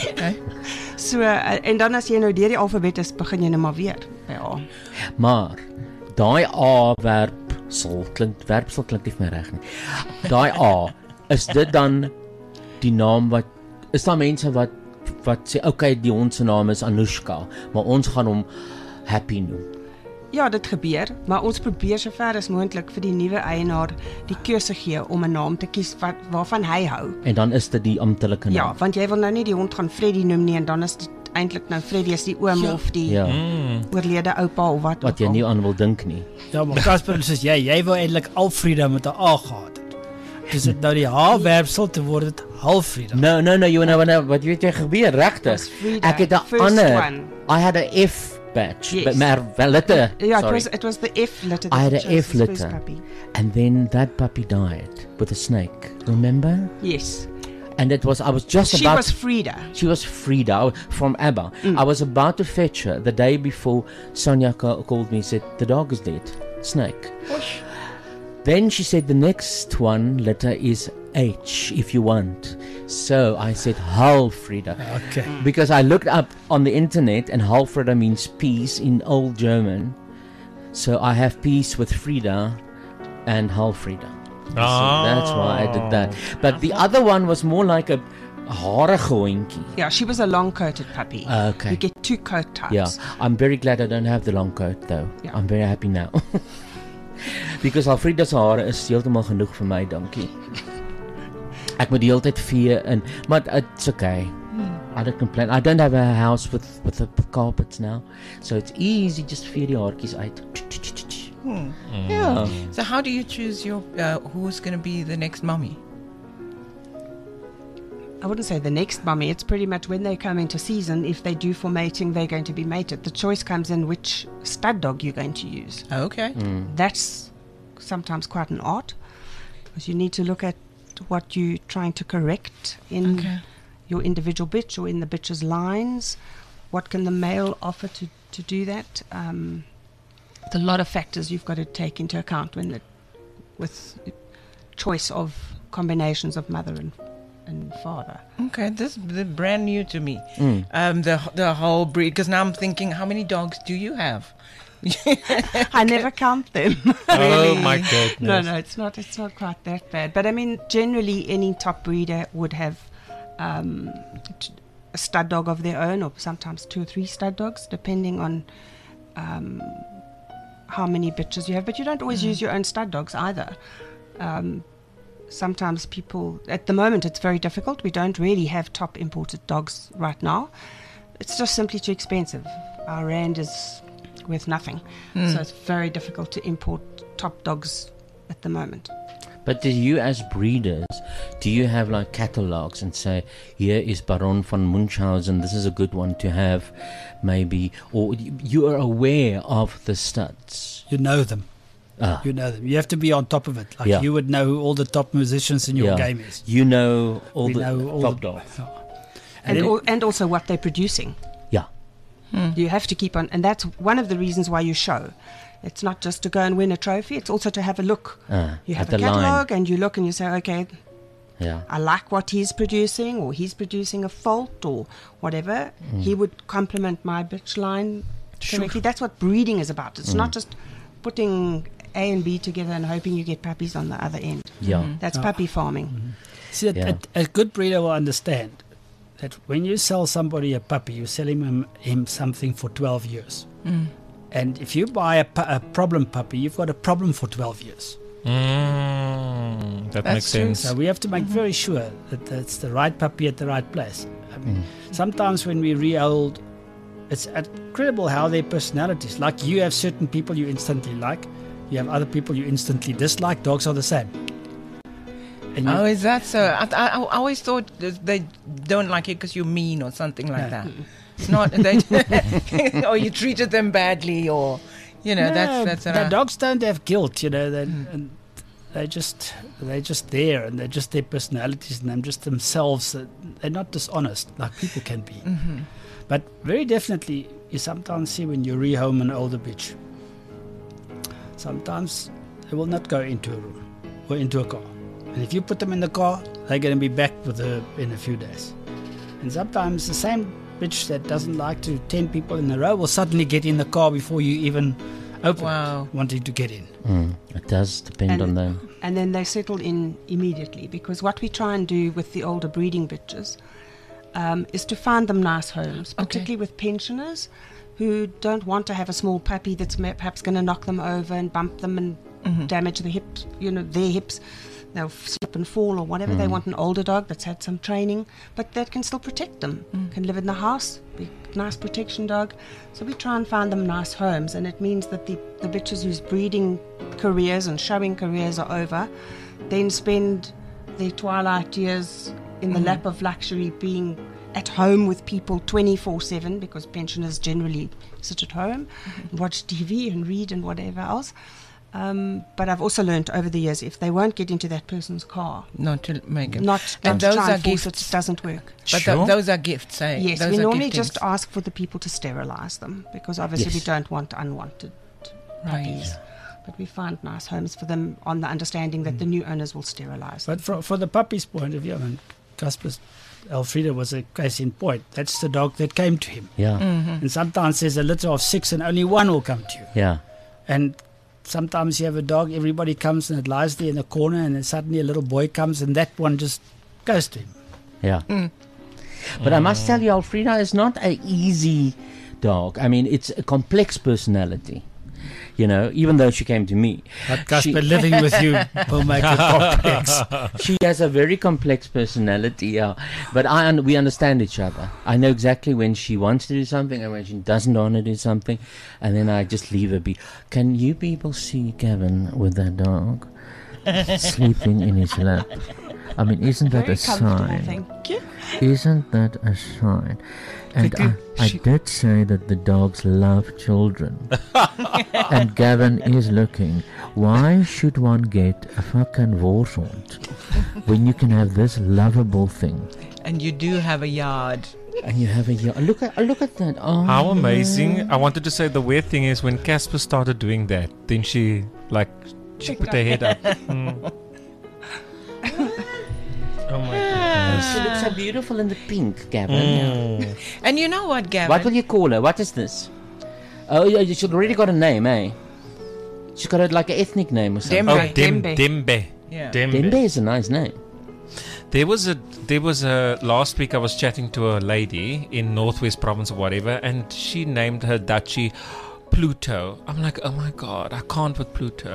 So uh, en dan as jy nou deur die alfabet is, begin jy nou maar weer by A. Maar daai A werpsel klink werpsel klink nie vir my reg nie. Daai A, is dit dan die naam wat is daar mense wat wat sê okay, die hond se naam is Anushka, maar ons gaan hom Happy noem. Ja, dit gebeur, maar ons probeer so ver as moontlik vir die nuwe eienaar die keuse gee om 'n naam te kies wat waarvan hy hou. En dan is dit die amptelike naam. Ja, want jy wil nou nie die hond gaan Freddy noem nie en dan is dit eintlik nou Freddy is die oom Ja. of die Ja. Mm. oorlede oupa of wat Wat ook jy al. nie aan wil dink nie. Ja, maar Casper, soos jy, jy wou eintlik Alfreda met 'n A gehad het. Dis dit nou die H-werpsel te word dit Halfreda. No, no, no, you know what, wat weet jy gebeur regtig? Was Frida, Ek het 'n first ander. one. I had 'n F batch, Yes. but maar wel letter. Ja, it sorry. was it was the F letter. I that had we an chose F as first letter. puppy. And then that puppy died with a snake. Remember? Yes. And it was I was just She about was Frida. She was Frida from ABBA. Mm. I was about to fetch her the day before Sonia ca- called me and said the dog is dead. Snake. Then she said the next one letter is H if you want. So I said Halfrida. Okay. Because I looked up on the internet and Halfrida means peace in Old German. So I have peace with Frida and Halfrida. So that's why I did that. But the other one was more like a harige hondjie. Yeah, she was a long-coated puppy. Okay. You get two coat types. Yeah, I'm very glad I don't have the long coat though. Yeah. I'm very happy now. Because Alfreda se hare is heeltemal genoeg vir my, dankie. Ek moet die hele tyd vee in, maar it's okay. I don't complain. I don't have a house with with the carpets now, so it's easy just vee die haartjies uit. Hmm. Yeah. So how do you choose your uh, who's going to be the next mummy? I wouldn't say the next mummy. It's pretty much when they come into season. If they do for mating, they're going to be mated. The choice comes in which stud dog you're going to use. Okay. That's sometimes quite an art because you need to look at what you're trying to correct in Okay. your individual bitch or in the bitch's lines. What can the male offer to, to do that? Um, there's a lot of factors you've got to take into account when the, with choice of combinations of mother and and father. Okay, this is brand new to me. Mm. Um, the the whole breed. Because now I'm thinking, how many dogs do you have? I never count them. Oh my goodness. No, no, it's not. It's not quite that bad. But I mean, generally, any top breeder would have um, t- a stud dog of their own, or sometimes two or three stud dogs, depending on um, how many bitches you have. But you don't always Mm. use your own stud dogs either. Um, sometimes people, at the moment, it's very difficult. We don't really have top imported dogs right now. It's just simply too expensive. Our rand is worth nothing. Mm. So it's very difficult to import top dogs at the moment. But do you as breeders, do you have like catalogs and say, here is Baron von Munchausen, this is a good one to have maybe, or you are aware of the studs? You know them. Ah. You know them. You have to be on top of it. Like Yeah. you would know who all the top musicians in your Yeah. game is. You know all We the know all top the- dogs. Yeah. And, then- al- and also what they're producing. Yeah. You have to keep on, and that's one of the reasons why you show. It's not just to go and win a trophy, it's also to have a look. Ah, You at have the a line. catalogue and you look and you say, okay, Yeah. I like what he's producing, or he's producing a fault, or whatever, Mm. he would complement my bitch line Sure. correctly. That's what breeding is about. It's Mm. not just putting A and B together and hoping you get puppies on the other end. Yeah. Mhm. That's Ah. puppy farming. See, a, Yeah. a, a good breeder will understand that when you sell somebody a puppy, you're selling him, him something for twelve years. Mm. And if you buy a, pu- a problem puppy, you've got a problem for twelve years. Mm, that That's makes true. sense. So we have to make Mm-hmm. very sure that that's the right puppy at the right place. I mean, sometimes when we re-old, it's incredible how their personalities, like you have certain people you instantly like, you have other people you instantly dislike. Dogs are the same. And you, Oh, is that so? I, I, I always thought that they don't like you because you're mean or something like No. that. It's not, they, or you treated them badly, or you know, no, that's that's. the an- dogs don't have guilt, you know. They and they just they're just there, and they're just their personalities, and they're just themselves. They're not dishonest like people can be. Mhm. But very definitely, you sometimes see when you rehome an older bitch, sometimes they will not go into a room or into a car. And if you put them in the car, they're going to be back with her in a few days. And sometimes the same bitch that doesn't like to ten people in a row will suddenly get in the car before you even open Wow. it, wanting to get in. Mm, it does depend And- on them. And then they settle in immediately, because what we try and do with the older breeding bitches um, is to find them nice homes, particularly with pensioners who don't want to have a small puppy that's ma- perhaps going to knock them over and bump them and Mhm. damage the hips, you know, their hips. They'll slip and fall or whatever. They Mm. want an older dog that's had some training, but that can still protect them, Mm. can live in the house, be a nice protection dog. So we try and find them nice homes, and it means that the, the bitches whose breeding careers and showing careers are over then spend their twilight years in the Mhm. lap of luxury, being at home with people twenty-four seven, because pensioners generally sit at home, watch T V and read and whatever else. Um, but I've also learned over the years, if they won't get into that person's car, not to make it. not, not And to those try are and force gifts. it, doesn't work. But th- those are gifts, eh? Yes, Those we are normally giftings. just ask for the people to sterilize them, because obviously we Yes. don't want unwanted puppies. But we find nice homes for them on the understanding that the new owners will sterilize them. But for, for the puppy's point of view, I mean, Casper's Elfrida was a case in point. That's the dog that came to him. Yeah. Mhm. And sometimes there's a litter of six and only one will come to you. Yeah. And sometimes you have a dog, everybody comes and it lies there in the corner, and then suddenly a little boy comes and that one just goes to him. Yeah. But I must tell you, Alfreda is not a easy dog. I mean, it's a complex personality. You know, even though she came to me. But Casper, living with you will make it complex. She has a very complex personality, yeah. But I un- we understand each other. I know exactly when she wants to do something and when she doesn't want to do something. And then I just leave her be. Can you people see Gavin with that dog sleeping in his lap? I mean, isn't that Very a comfortable, sign? thank you. Isn't that a sign? And Vicky, I, I did say that the dogs love children. And Gavin is looking. Why should one get a fucking warshond when you can have this lovable thing? And you do have a yard. And you have a yard. Look at look at that. Oh, How amazing. I wanted to say the weird thing is when Casper started doing that, then she like she Picked put her up. head up. Mm. Oh my She goodness. looks so beautiful in the pink, Gavin. Mm. And you know what, Gavin? What will you call her? What is this? Oh, yeah, she's already got a name, eh? She's got a, like an ethnic name or something. Oh, Dem- Dembe. Yeah. Dembe. Dembe is a nice name. There was a there was a last week I was chatting to a lady in Northwest Province or whatever, and she named her Dutchie Pluto. I'm like, oh my god, I can't with Pluto.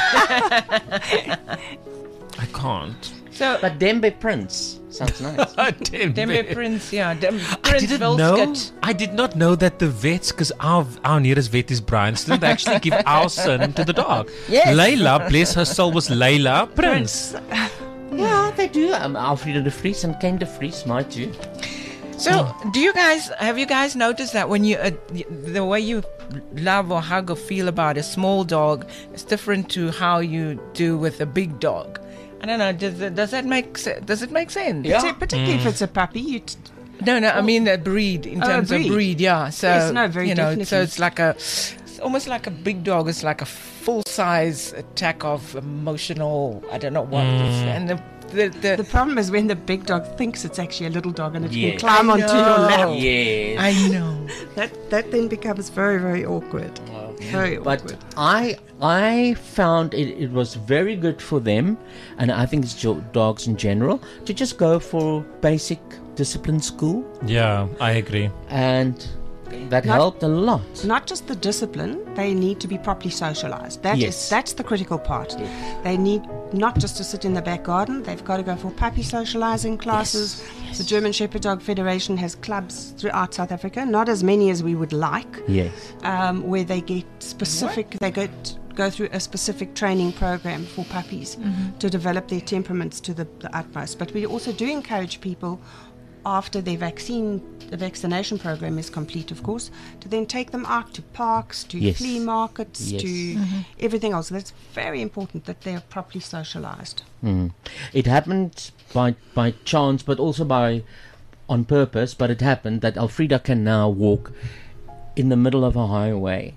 I can't. So, but Dembe Prince sounds nice. Dembe. Dembe Prince, yeah. Dem- I Prince didn't know. Vilskut. I did not know that the vets, because our our nearest vet is Bryanston, they actually give our son to the dog. Yes. Layla, bless her soul, was Layla Prince. Yeah, they do. Um, Alfreda de Vries and Ken de Vries might do. So, do you guys have you guys noticed that when you uh, y- the way you love or hug or feel about a small dog is different to how you do with a big dog? I don't know. Does that- does that make se- does it make sense? Parti- Particularly if it's a puppy, you t- No, no. I mean the breed in Oh, terms breed. of breed. Yeah. So Yes, no, very you know, so definitely. it's like a, it's almost like a big dog. It's like a full size attack of emotional. I don't know what. Mm. It's, and the the, the, The problem is when the big dog thinks it's actually a little dog and it Yes. can climb I onto your know. lap. Yes. I know. That that then becomes very, very awkward. Very But awkward. I I found it, it was very good for them, and I think it's jo- dogs in general, to just go for basic discipline school, Yeah, I agree. and that Not- helped a lot. Not just the discipline, they need to be properly socialized. That is Yes. that's the critical part. They need not just to sit in the back garden, they've got to go for puppy socializing classes. The German Shepherd Dog Federation has clubs throughout South Africa, not as many as we would like, Yes. um, where they get specific, they get go through a specific training program for puppies to develop their temperaments to the, the utmost. But we also do encourage people, after their vaccine, the vaccination program is complete, of course, to then take them out to parks, to Yes. flea markets, Yes. to everything else. That's very important that they are properly socialized. Mm. It happened by by chance, but also by on purpose. But it happened that Alfreda can now walk in the middle of a highway,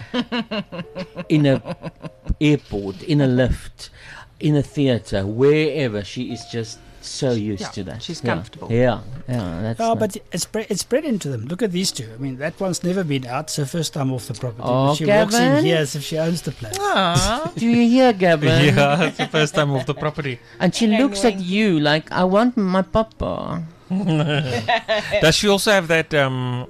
in a airport, in a lift, in a theater, wherever. She is just so used Yeah, to that. she's Yeah. comfortable. Yeah, yeah. That's Oh, not- but it's spread, it's spread into them. Look at these two. I mean, that one's never been out. It's her first time off the property. Oh, But she walks in Gavin. here as if she owns the place. Aww. Do you hear, Gavin? Yeah, it's the first time off the property. And she looks at you like, I want my papa. Does she also have that um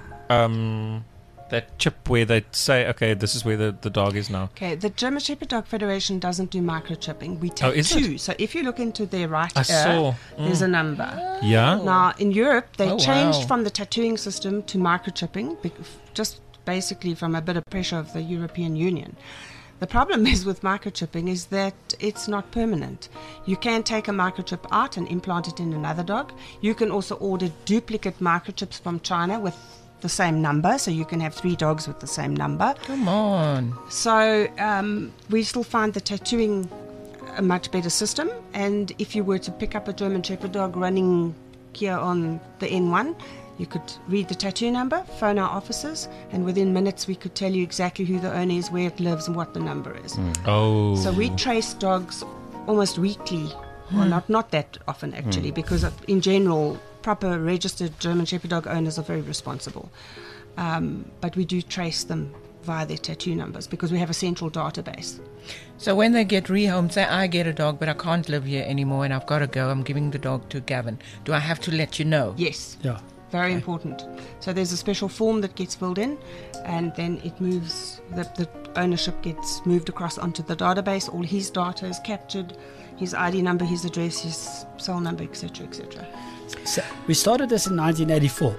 um that chip where they say, okay, this is where the, the dog is now? Okay, the German Shepherd Dog Federation doesn't do microchipping. We Oh, take is it? two. So if you look into their right I ear, saw. there's Mm. a number. Yeah. Now, in Europe, they Oh, changed wow. from the tattooing system to microchipping, bec- just basically from a bit of pressure of the European Union. The problem is with microchipping is that it's not permanent. You can take a microchip out and implant it in another dog. You can also order duplicate microchips from China with the same number, so you can have three dogs with the same number. Come on. So um, we still find the tattooing a much better system. And if you were to pick up a German Shepherd dog running here on the N one, you could read the tattoo number, phone our offices, and within minutes we could tell you exactly who the owner is, where it lives, and what the number is. Oh. So we trace dogs almost weekly, well, not not that often actually, because of- in general, proper registered German Shepherd dog owners are very responsible. Um, but we do trace them via their tattoo numbers because we have a central database. So when they get rehomed, say I get a dog, but I can't live here anymore and I've got to go, I'm giving the dog to Gavin. Do I have to let you know? Yes. Yeah. Very important. So there's a special form that gets filled in, and then it moves, the, the ownership gets moved across onto the database. All his data is captured, his I D number, his address, his cell number, et cetera, et cetera. So we started this in nineteen eighty-four,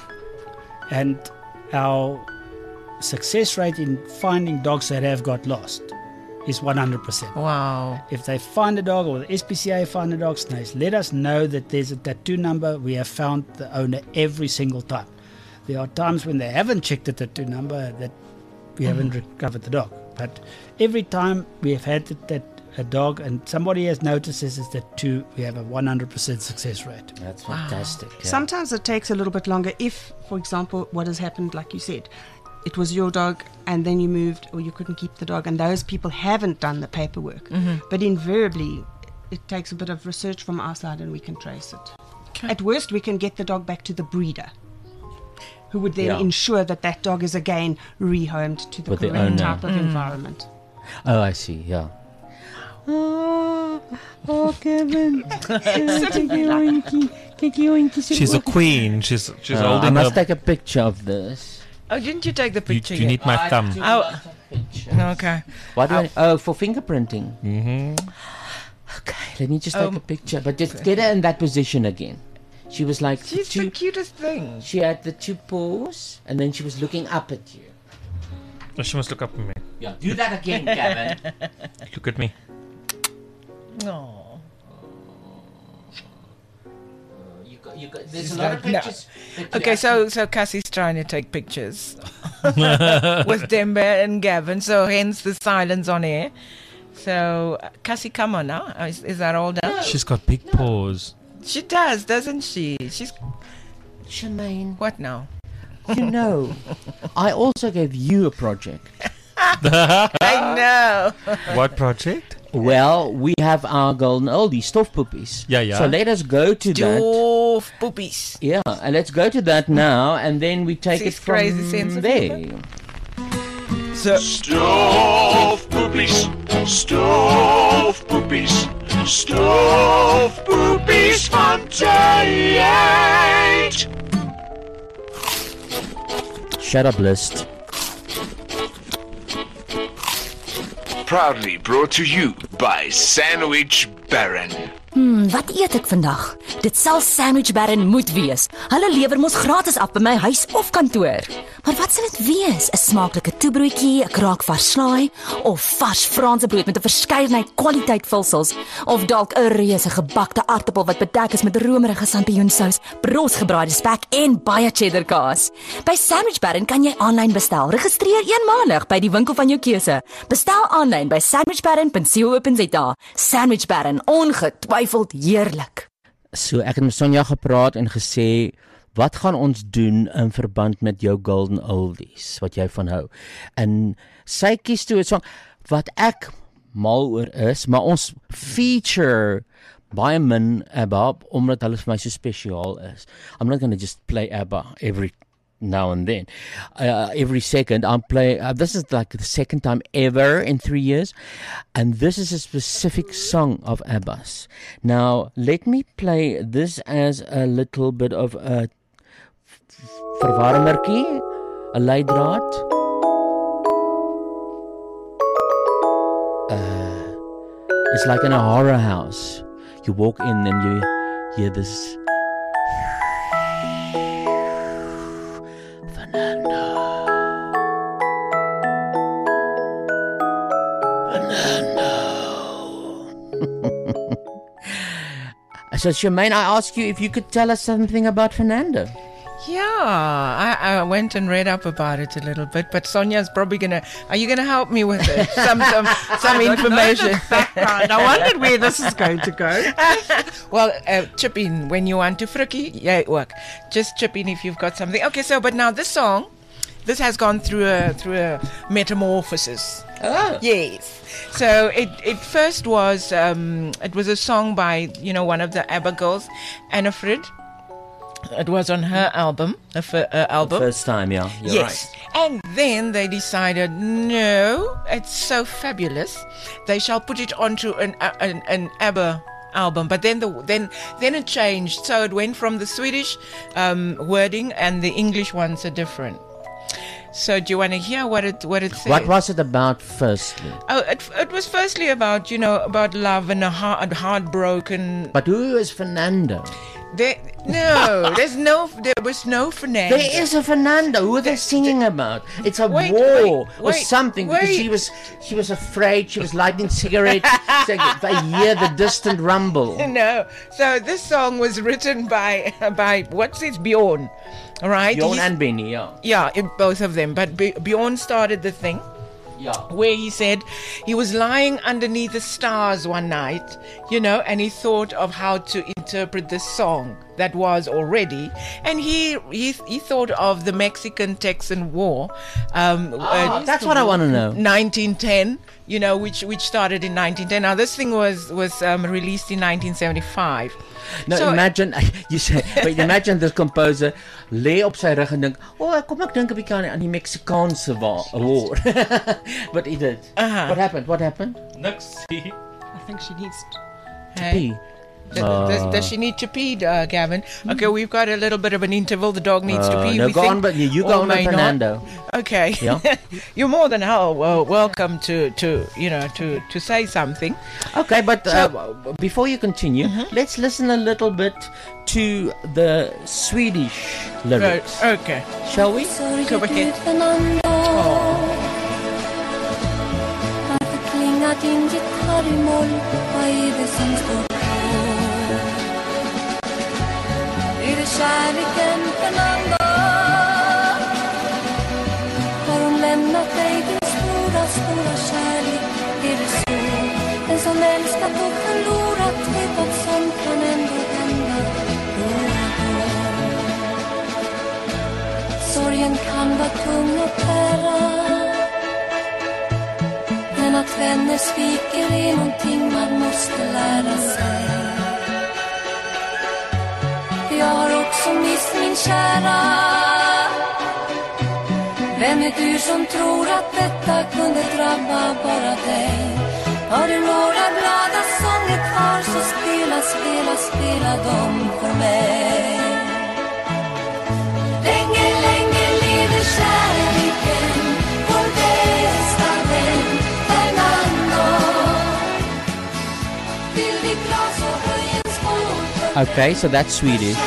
and our success rate in finding dogs that have got lost is one hundred percent. Wow. If they find a dog, or the S P C A find a dog, they let us know that there's a tattoo number. We have found the owner every single time. There are times when they haven't checked the tattoo number that we haven't recovered the dog. But every time we have had that, that a dog and somebody has noticed this is tattoo, we have a one hundred percent success rate. That's fantastic. Yeah. Sometimes it takes a little bit longer if, for example, what has happened, like you said, it was your dog and then you moved or you couldn't keep the dog and those people haven't done the paperwork. Mhm. But invariably, it takes a bit of research from our side and we can trace it. Okay. At worst, we can get the dog back to the breeder, who would then Yeah. ensure that that dog is again rehomed to the With the correct owner. type of Mm. environment. Oh, I see. Yeah. Oh, oh, Kevin. She's a queen. She's she's Uh, holding I must a- take a picture of this. Oh, didn't you take the You, picture you yet? need my thumb. Oh, okay. Why do I? Oh, for fingerprinting. Mm-hmm. Okay, let me just take Um, a picture. But just get her in that position again. She was like, She's two, the cutest thing. she had the two paws, and then she was looking up at you. Oh, she must look up at me. Yeah, do that again, Gavin. Look at me. No. You got, you got, there's She's a lot of like, no. pictures. that you Okay, so actually- so Cassie's trying to take pictures with Dembe and Gavin, so hence the silence on air. So uh, Cassie, come on now. Uh, Is, is that all done? She's got big paws. She does, doesn't she? She's Shemaine, what now? you know, I also gave you a project. I know. What project? Well, we have our golden oldie, Stofpoopies. Yeah, yeah. So let us go to that. Stofpoopies. Yeah, and let's go to that now, and then we take Sis it from crazy sense of there. So, Stove poopies, stove poopies, stove poopies van Jade. Shut up, list. Proudly brought to you by Sandwich Baron. Hmm, wat eet ek vandag? Dit sal Sandwich Baron moet wees. Hulle lewer mos gratis af by my huis of kantoor. Maar wat sal dit wees? 'n Smaaklike toebroodjie, 'n kraak vars slaai of vars Franse brood met 'n verskeidenheid kwaliteit vulsels of dalk 'n reuse gebakte aartappel wat bedek is met romerige sampioensous, brosgebraaide spek en baie cheddar kaas. By Sandwich Baron kan jy aanlyn bestel. Registreer eenmalig by die winkel van jou keuse. Bestel aanlyn by sandwich baron dot co dot za. Sandwich Baron, ongetwyfeld heerlik. So ek het met Sonja gepraat en gesê, wat gaan ons doen in verband met jou golden oldies wat jy van hou? En sy kies toe 'n song wat ek mal oor is, maar ons feature baie min ABBA omdat hulle vir my so spesiaal is. I'm not going to just play ABBA every now and then. Uh, every second I'm play uh, this is like the second time ever in three years, and this is a specific song of ABBA's. Now let me play this as a little bit of a verwarmertjie, 'n leidraad. Uh, it's like in a horror house. You walk in and you hear this So, Charmaine, I ask you if you could tell us something about Fernando. yeah, I, I went and read up about it a little bit, but Sonia's probably gonna. Are you gonna help me with it? Some some some information. Background. I wondered where this is going to go. Well, uh, chip in when you want to frikkie. Yeah, work. Just chip in if you've got something. Okay, so but now this song, this has gone through a through a metamorphosis. Oh. Yes. So it, it first was um, it was a song by, you know, one of the ABBA girls, Anna Frid. It was on her album, a f- uh, album. First time, yeah. You're Yes. right. And then they decided, no, it's so fabulous. They shall put it onto an uh, an, an ABBA album. But then the then then it changed. So it went from the Swedish um, wording and the English ones are different. So do you want to hear what it what it says? What was it about firstly? Oh, it, it was firstly about, you know, about love and a heart, heartbroken. But who is Fernando? There, no, there's no, there was no Fernando. There is a Fernando. Who are they singing about? It's a Wait, war wait, or wait, something because wait. she was she was afraid. She was lighting cigarettes. So they hear the distant rumble. No, so this song was written by by what's his Bjorn, all right? Bjorn He's- and Benny, yeah. Yeah, it, both of them. But B- Bjorn started the thing. Yeah. Where he said he was lying underneath the stars one night, you know, and he thought of how to interpret this song that was already, and he he, he thought of the Mexican-Texan War. Um, Oh, that's what I wanna know. nineteen ten, you know, which which started in nineteen ten. Now this thing was was um, released in nineteen seventy-five. Nou So- imagine you say, but imagine this composer lê op sy rug en dink, "O, oh, kom ek dink 'n bietjie aan aan die Meksikaanse wa- war." But he did. Uh-huh. What happened? What happened? Niks. I think she needs To Hey. pee. Does, does, Uh, does she need to pee, uh, Gavin? Okay, we've got a little bit of an interval. The dog needs to Uh, pee. no, we go think, on, but you- you or go on with may not. Fernando. Okay. Yeah. You're more than hell well, welcome to, to you know to, to say something. Okay, but uh, So- before you continue, let's listen a little bit to the Swedish lyrics. Right, okay. Shall we? Go ahead. Varför klingar din gitarr i moll? Vad är det som står på? Är det kärleken, Fernando? Har hon lämnat dig, din stora, stora kärlek? Är det så? Den som älskat och förlorat vet att sånt kan ändå hända då och då. Sorgen kan vara tung att bära, men att att vänner sviker är någonting man måste lära sig. Jag har också mist min kära. Vem är du som tror att detta kunde drabba bara dig? Har du några glada sånger kvar så spela, spela, spela dem för mig. Länge, länge lever kärleken, vår bästa vän Fernando. Fyll ditt glas och höj en skål för Okay, so that's Swedish.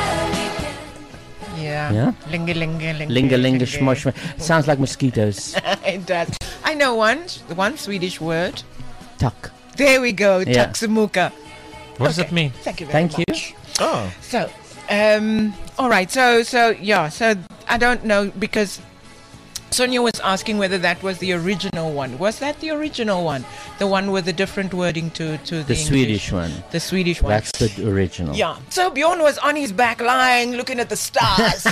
Yeah. Yeah? Linga, linga, linga. Linga linga smosh. Sounds like mosquitoes. It does. I know one, one Swedish word. Tuck. There we go, Yeah. Taksamuka. What does that mean? Thank you very Thank you. much. Oh. So, um, all right. So, so yeah. So I don't know because Sonia was asking whether that was the original one. Was that the original one? The one with the different wording to to the, The English? Swedish one. The Swedish one. That's the original. Yeah. So Bjorn was on his back lying, looking at the stars.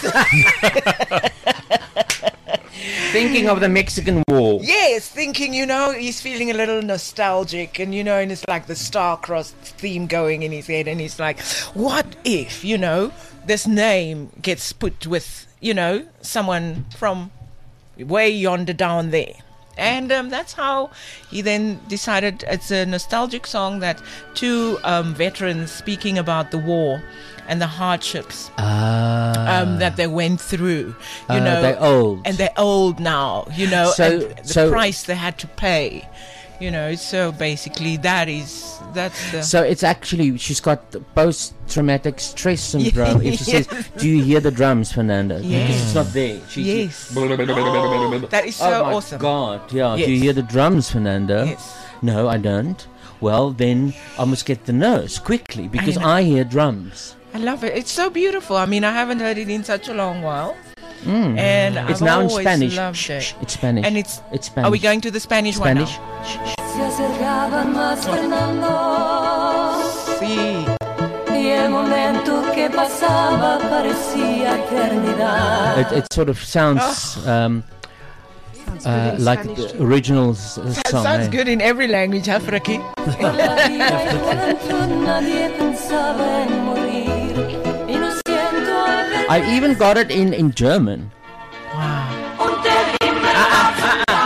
Thinking of the Mexican War. Yes, thinking, you know, he's feeling a little nostalgic, and you know, and it's like the star-crossed theme going in his head, and he's like, what if, you know, this name gets put with, you know, someone from way yonder down there. And um, that's how he then decided it's a nostalgic song that two um, veterans speaking about the war and the hardships Ah. um, that they went through, you Uh, know. they're old. And they're old now, you know, So- and the so- price they had to pay, you know. So basically that is, that's the... So it's actually, she's got post-traumatic stress syndrome. If she says, Yes. do you hear the drums, Fernando? Yes. Because it's not there. She's Yes. That That is so oh my awesome. God, yeah. Yes. Do you hear the drums, Fernando? Yes. No, I don't. Well, then I must get the nurse quickly because know. I, hear drums. I love it. It's so beautiful. I mean, I haven't heard it in such a long while. Mm. And It's I've now in always Spanish. loved Shh, it. shh, it's Spanish. And it's, It's Spanish. Are we going to the Spanish, Spanish? one now? Se acercaban más Fernando. Sí. Y el momento que pasaba parecía eternidad. It, it sort of sounds um, uh, good in like Spanish the too. original s- That song. sounds eh? good in every language, huh, Fraki? Por la vida y juventud nadie pensaba en morir. Y no siento haber I even got it in, in German. un terrible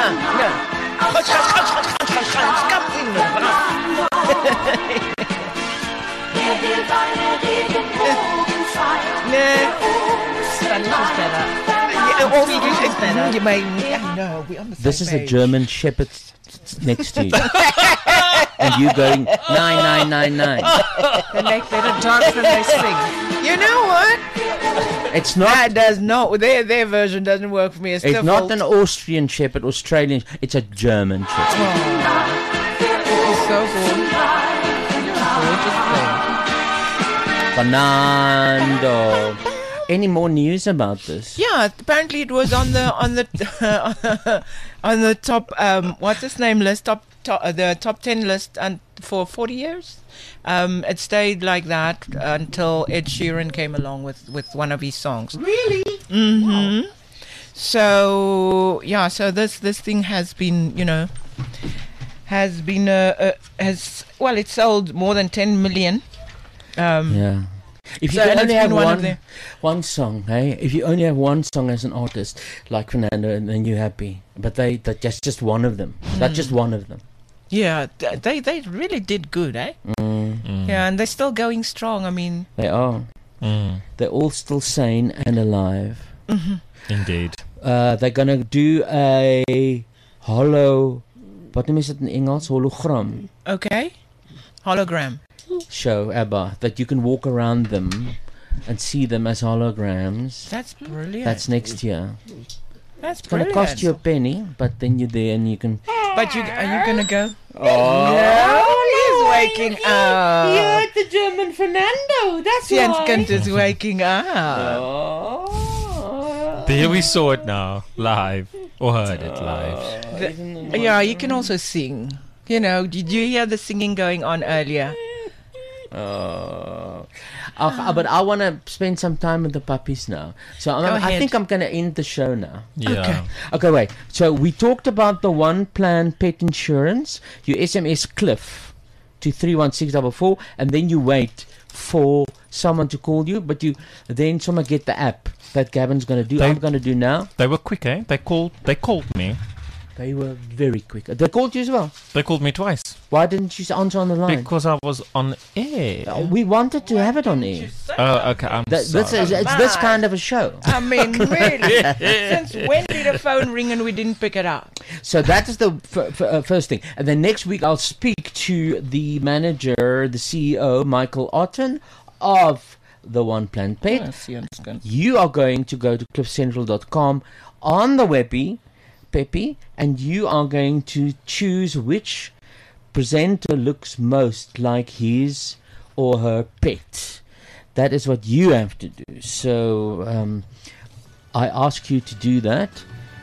Spanish is better. Yeah, all English is better. You may, I know, we're on the This same is a page. German shepherd s- s- next to you. And you going, nine, nine, nine, nine. They make better jokes than they sing. You know what? It's not. That does not. Their their version doesn't work for me. It's, It's the not fault. an Austrian shepherd, Australian. It's a German shepherd. It's so cool. Gorgeous thing. Fernando. Any more news about this? Yeah, apparently it was on the on the on the top um what's its name list top, top uh, the top ten list and for forty years. Um, it stayed like that until Ed Sheeran came along with with one of his songs. Really? Mm-hmm. So yeah, so this this thing has been, you know, has been uh, uh, has well, it sold more than ten million. Um, Yeah. If you So, can and only it's have been one of one, the- one song, hey? If you only have one song as an artist, like Fernando, and then you're happy. But they, that just just one of them. That's just one of them. Yeah, th- they they really did good, eh? Mm. Yeah, and they're still going strong. I mean, They are. Mm. They're all still sane and alive. mhm. Indeed. Uh, they're gonna do a hollow, wat noem is het in Engels? Hologram Okay, hologram. show, ABBA, that you can walk around them and see them as holograms. That's brilliant. That's next year. That's It's gonna brilliant. cost you a penny, but then you're there and you can. But you are you gonna go? Oh, he's waking up. the German Fernando. That's Jens is waking up. There we saw it now, live. Or heard it live. The- yeah, you can also sing. You know, did you hear the singing going on earlier? Oh, uh, but I want to spend some time with the puppies now. So I'm, Go I ahead. think I'm going to end the show now. Yeah. Okay. Okay, wait. So we talked about the one plan pet insurance. You S M S Cliff to three one six four four, and then you wait for someone to call you, but you then someone get the app that Gavin's going to do. They- I'm going to do now. They were quick, eh? They called. They called me. They were very quick. They called you as well. They called me twice Why didn't you answer on the line? because I was on air. Uh, we wanted to have it on air. Oh, okay. I'm That, this sorry. is, it's this kind of a show. I mean, really? Since when did a phone ring and we didn't pick it up? So that is the f- f- uh, first thing. And then next week I'll speak to the manager, the C E O, Michael Otten of the One Plan Pet. Yes, yes, good. You are going to go to cliff central dot com on the webby, Peppy, and you are going to choose which presenter looks most like his or her pet. That is what you have to do. So um, I ask you to do that.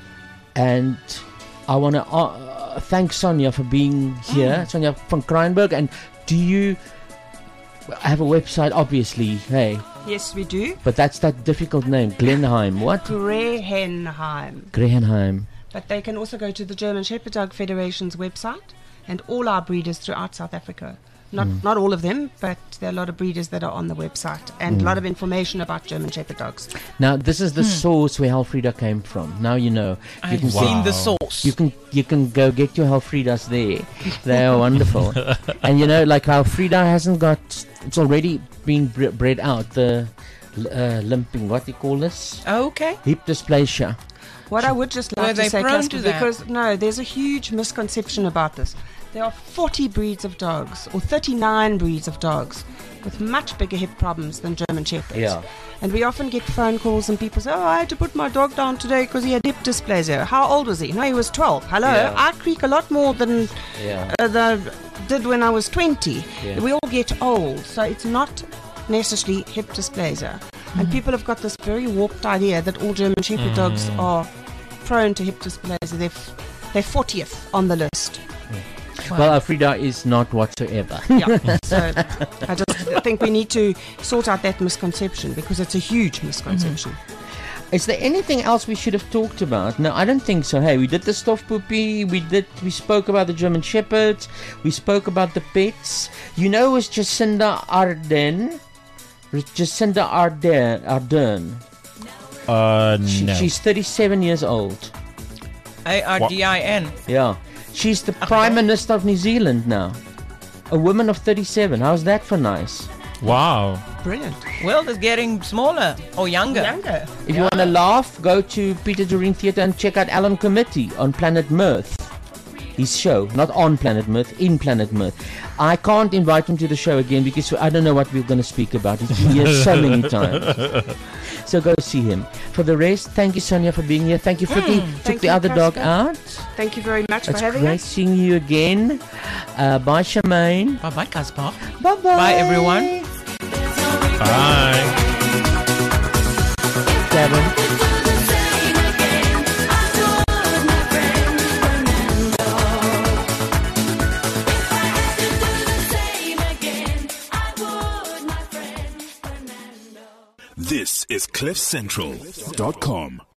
And I want to uh, thank Sonia for being here. Mm. Sonia from Kreinberg. And do you have a website? Obviously, hey. Yes, we do. But that's that difficult name. Glenheim. What? Grehenheim. Grehenheim. But they can also go to the German Shepherd Dog Federation's website and all our breeders throughout South Africa. Not Mm. not all of them, but there are a lot of breeders that are on the website and Mm. a lot of information about German Shepherd dogs. Now this is the Hmm. source where Helfrida came from. Now you know. You I've can seen the Wow. source. You can you can go get your Helfridas there. They are wonderful. And you know, like Helfrida hasn't got. It's already been bre- bred out. The uh, limping. What do you call this? Okay. Hip dysplasia. What I would just Were like they to say, prone Casper, to that? because no, there's a huge misconception about this. There are forty breeds of dogs, or thirty-nine breeds of dogs, with much bigger hip problems than German Shepherds. Yeah. And we often get phone calls and people say, oh, I had to put my dog down today because he had hip dysplasia. How old was he? No, he was twelve. Hello, Yeah. I creak a lot more than Yeah. uh, the, did when I was twenty. Yeah. We all get old, so it's not necessarily hip dysplasia. And people have got this very warped idea that all German Shepherd dogs are prone to hip dysplasia. They're, f- they're fortieth on the list. Well, Helfrida is not whatsoever. Yeah, so I just think we need to sort out that misconception because it's a huge misconception. Is there anything else we should have talked about? No, I don't think so. Hey, we did the Stoffpoopy, we did we spoke about the German Shepherds, we spoke about the pets. You know, it was Jacinda Ardern. Jacinda Ardern. Ardern. Uh, She, no. She's thirty-seven years old. A R D I N. Yeah. She's the Prime Minister of New Zealand now. A woman of thirty-seven. How's that for nice? Wow. Brilliant. World is getting smaller or younger. Younger. If you want to laugh, go to Peter Doreen Theatre and check out Alan Committee on Planet Mirth. His show, not on Planet Mirth, in Planet Mirth. I can't invite him to the show again because I don't know what we're going to speak about. He's been here so many times. So go see him. For the rest, thank you, Sonia, for being here. Thank you, Frikkie. Mm, Took thank the you, other dog Casper. out. Thank you very much It's for having great us. seeing you again. Uh, bye, Shemaine. Bye bye, Caspar. Bye-bye. Bye, everyone. Bye. Gavin. This is cliff central dot com.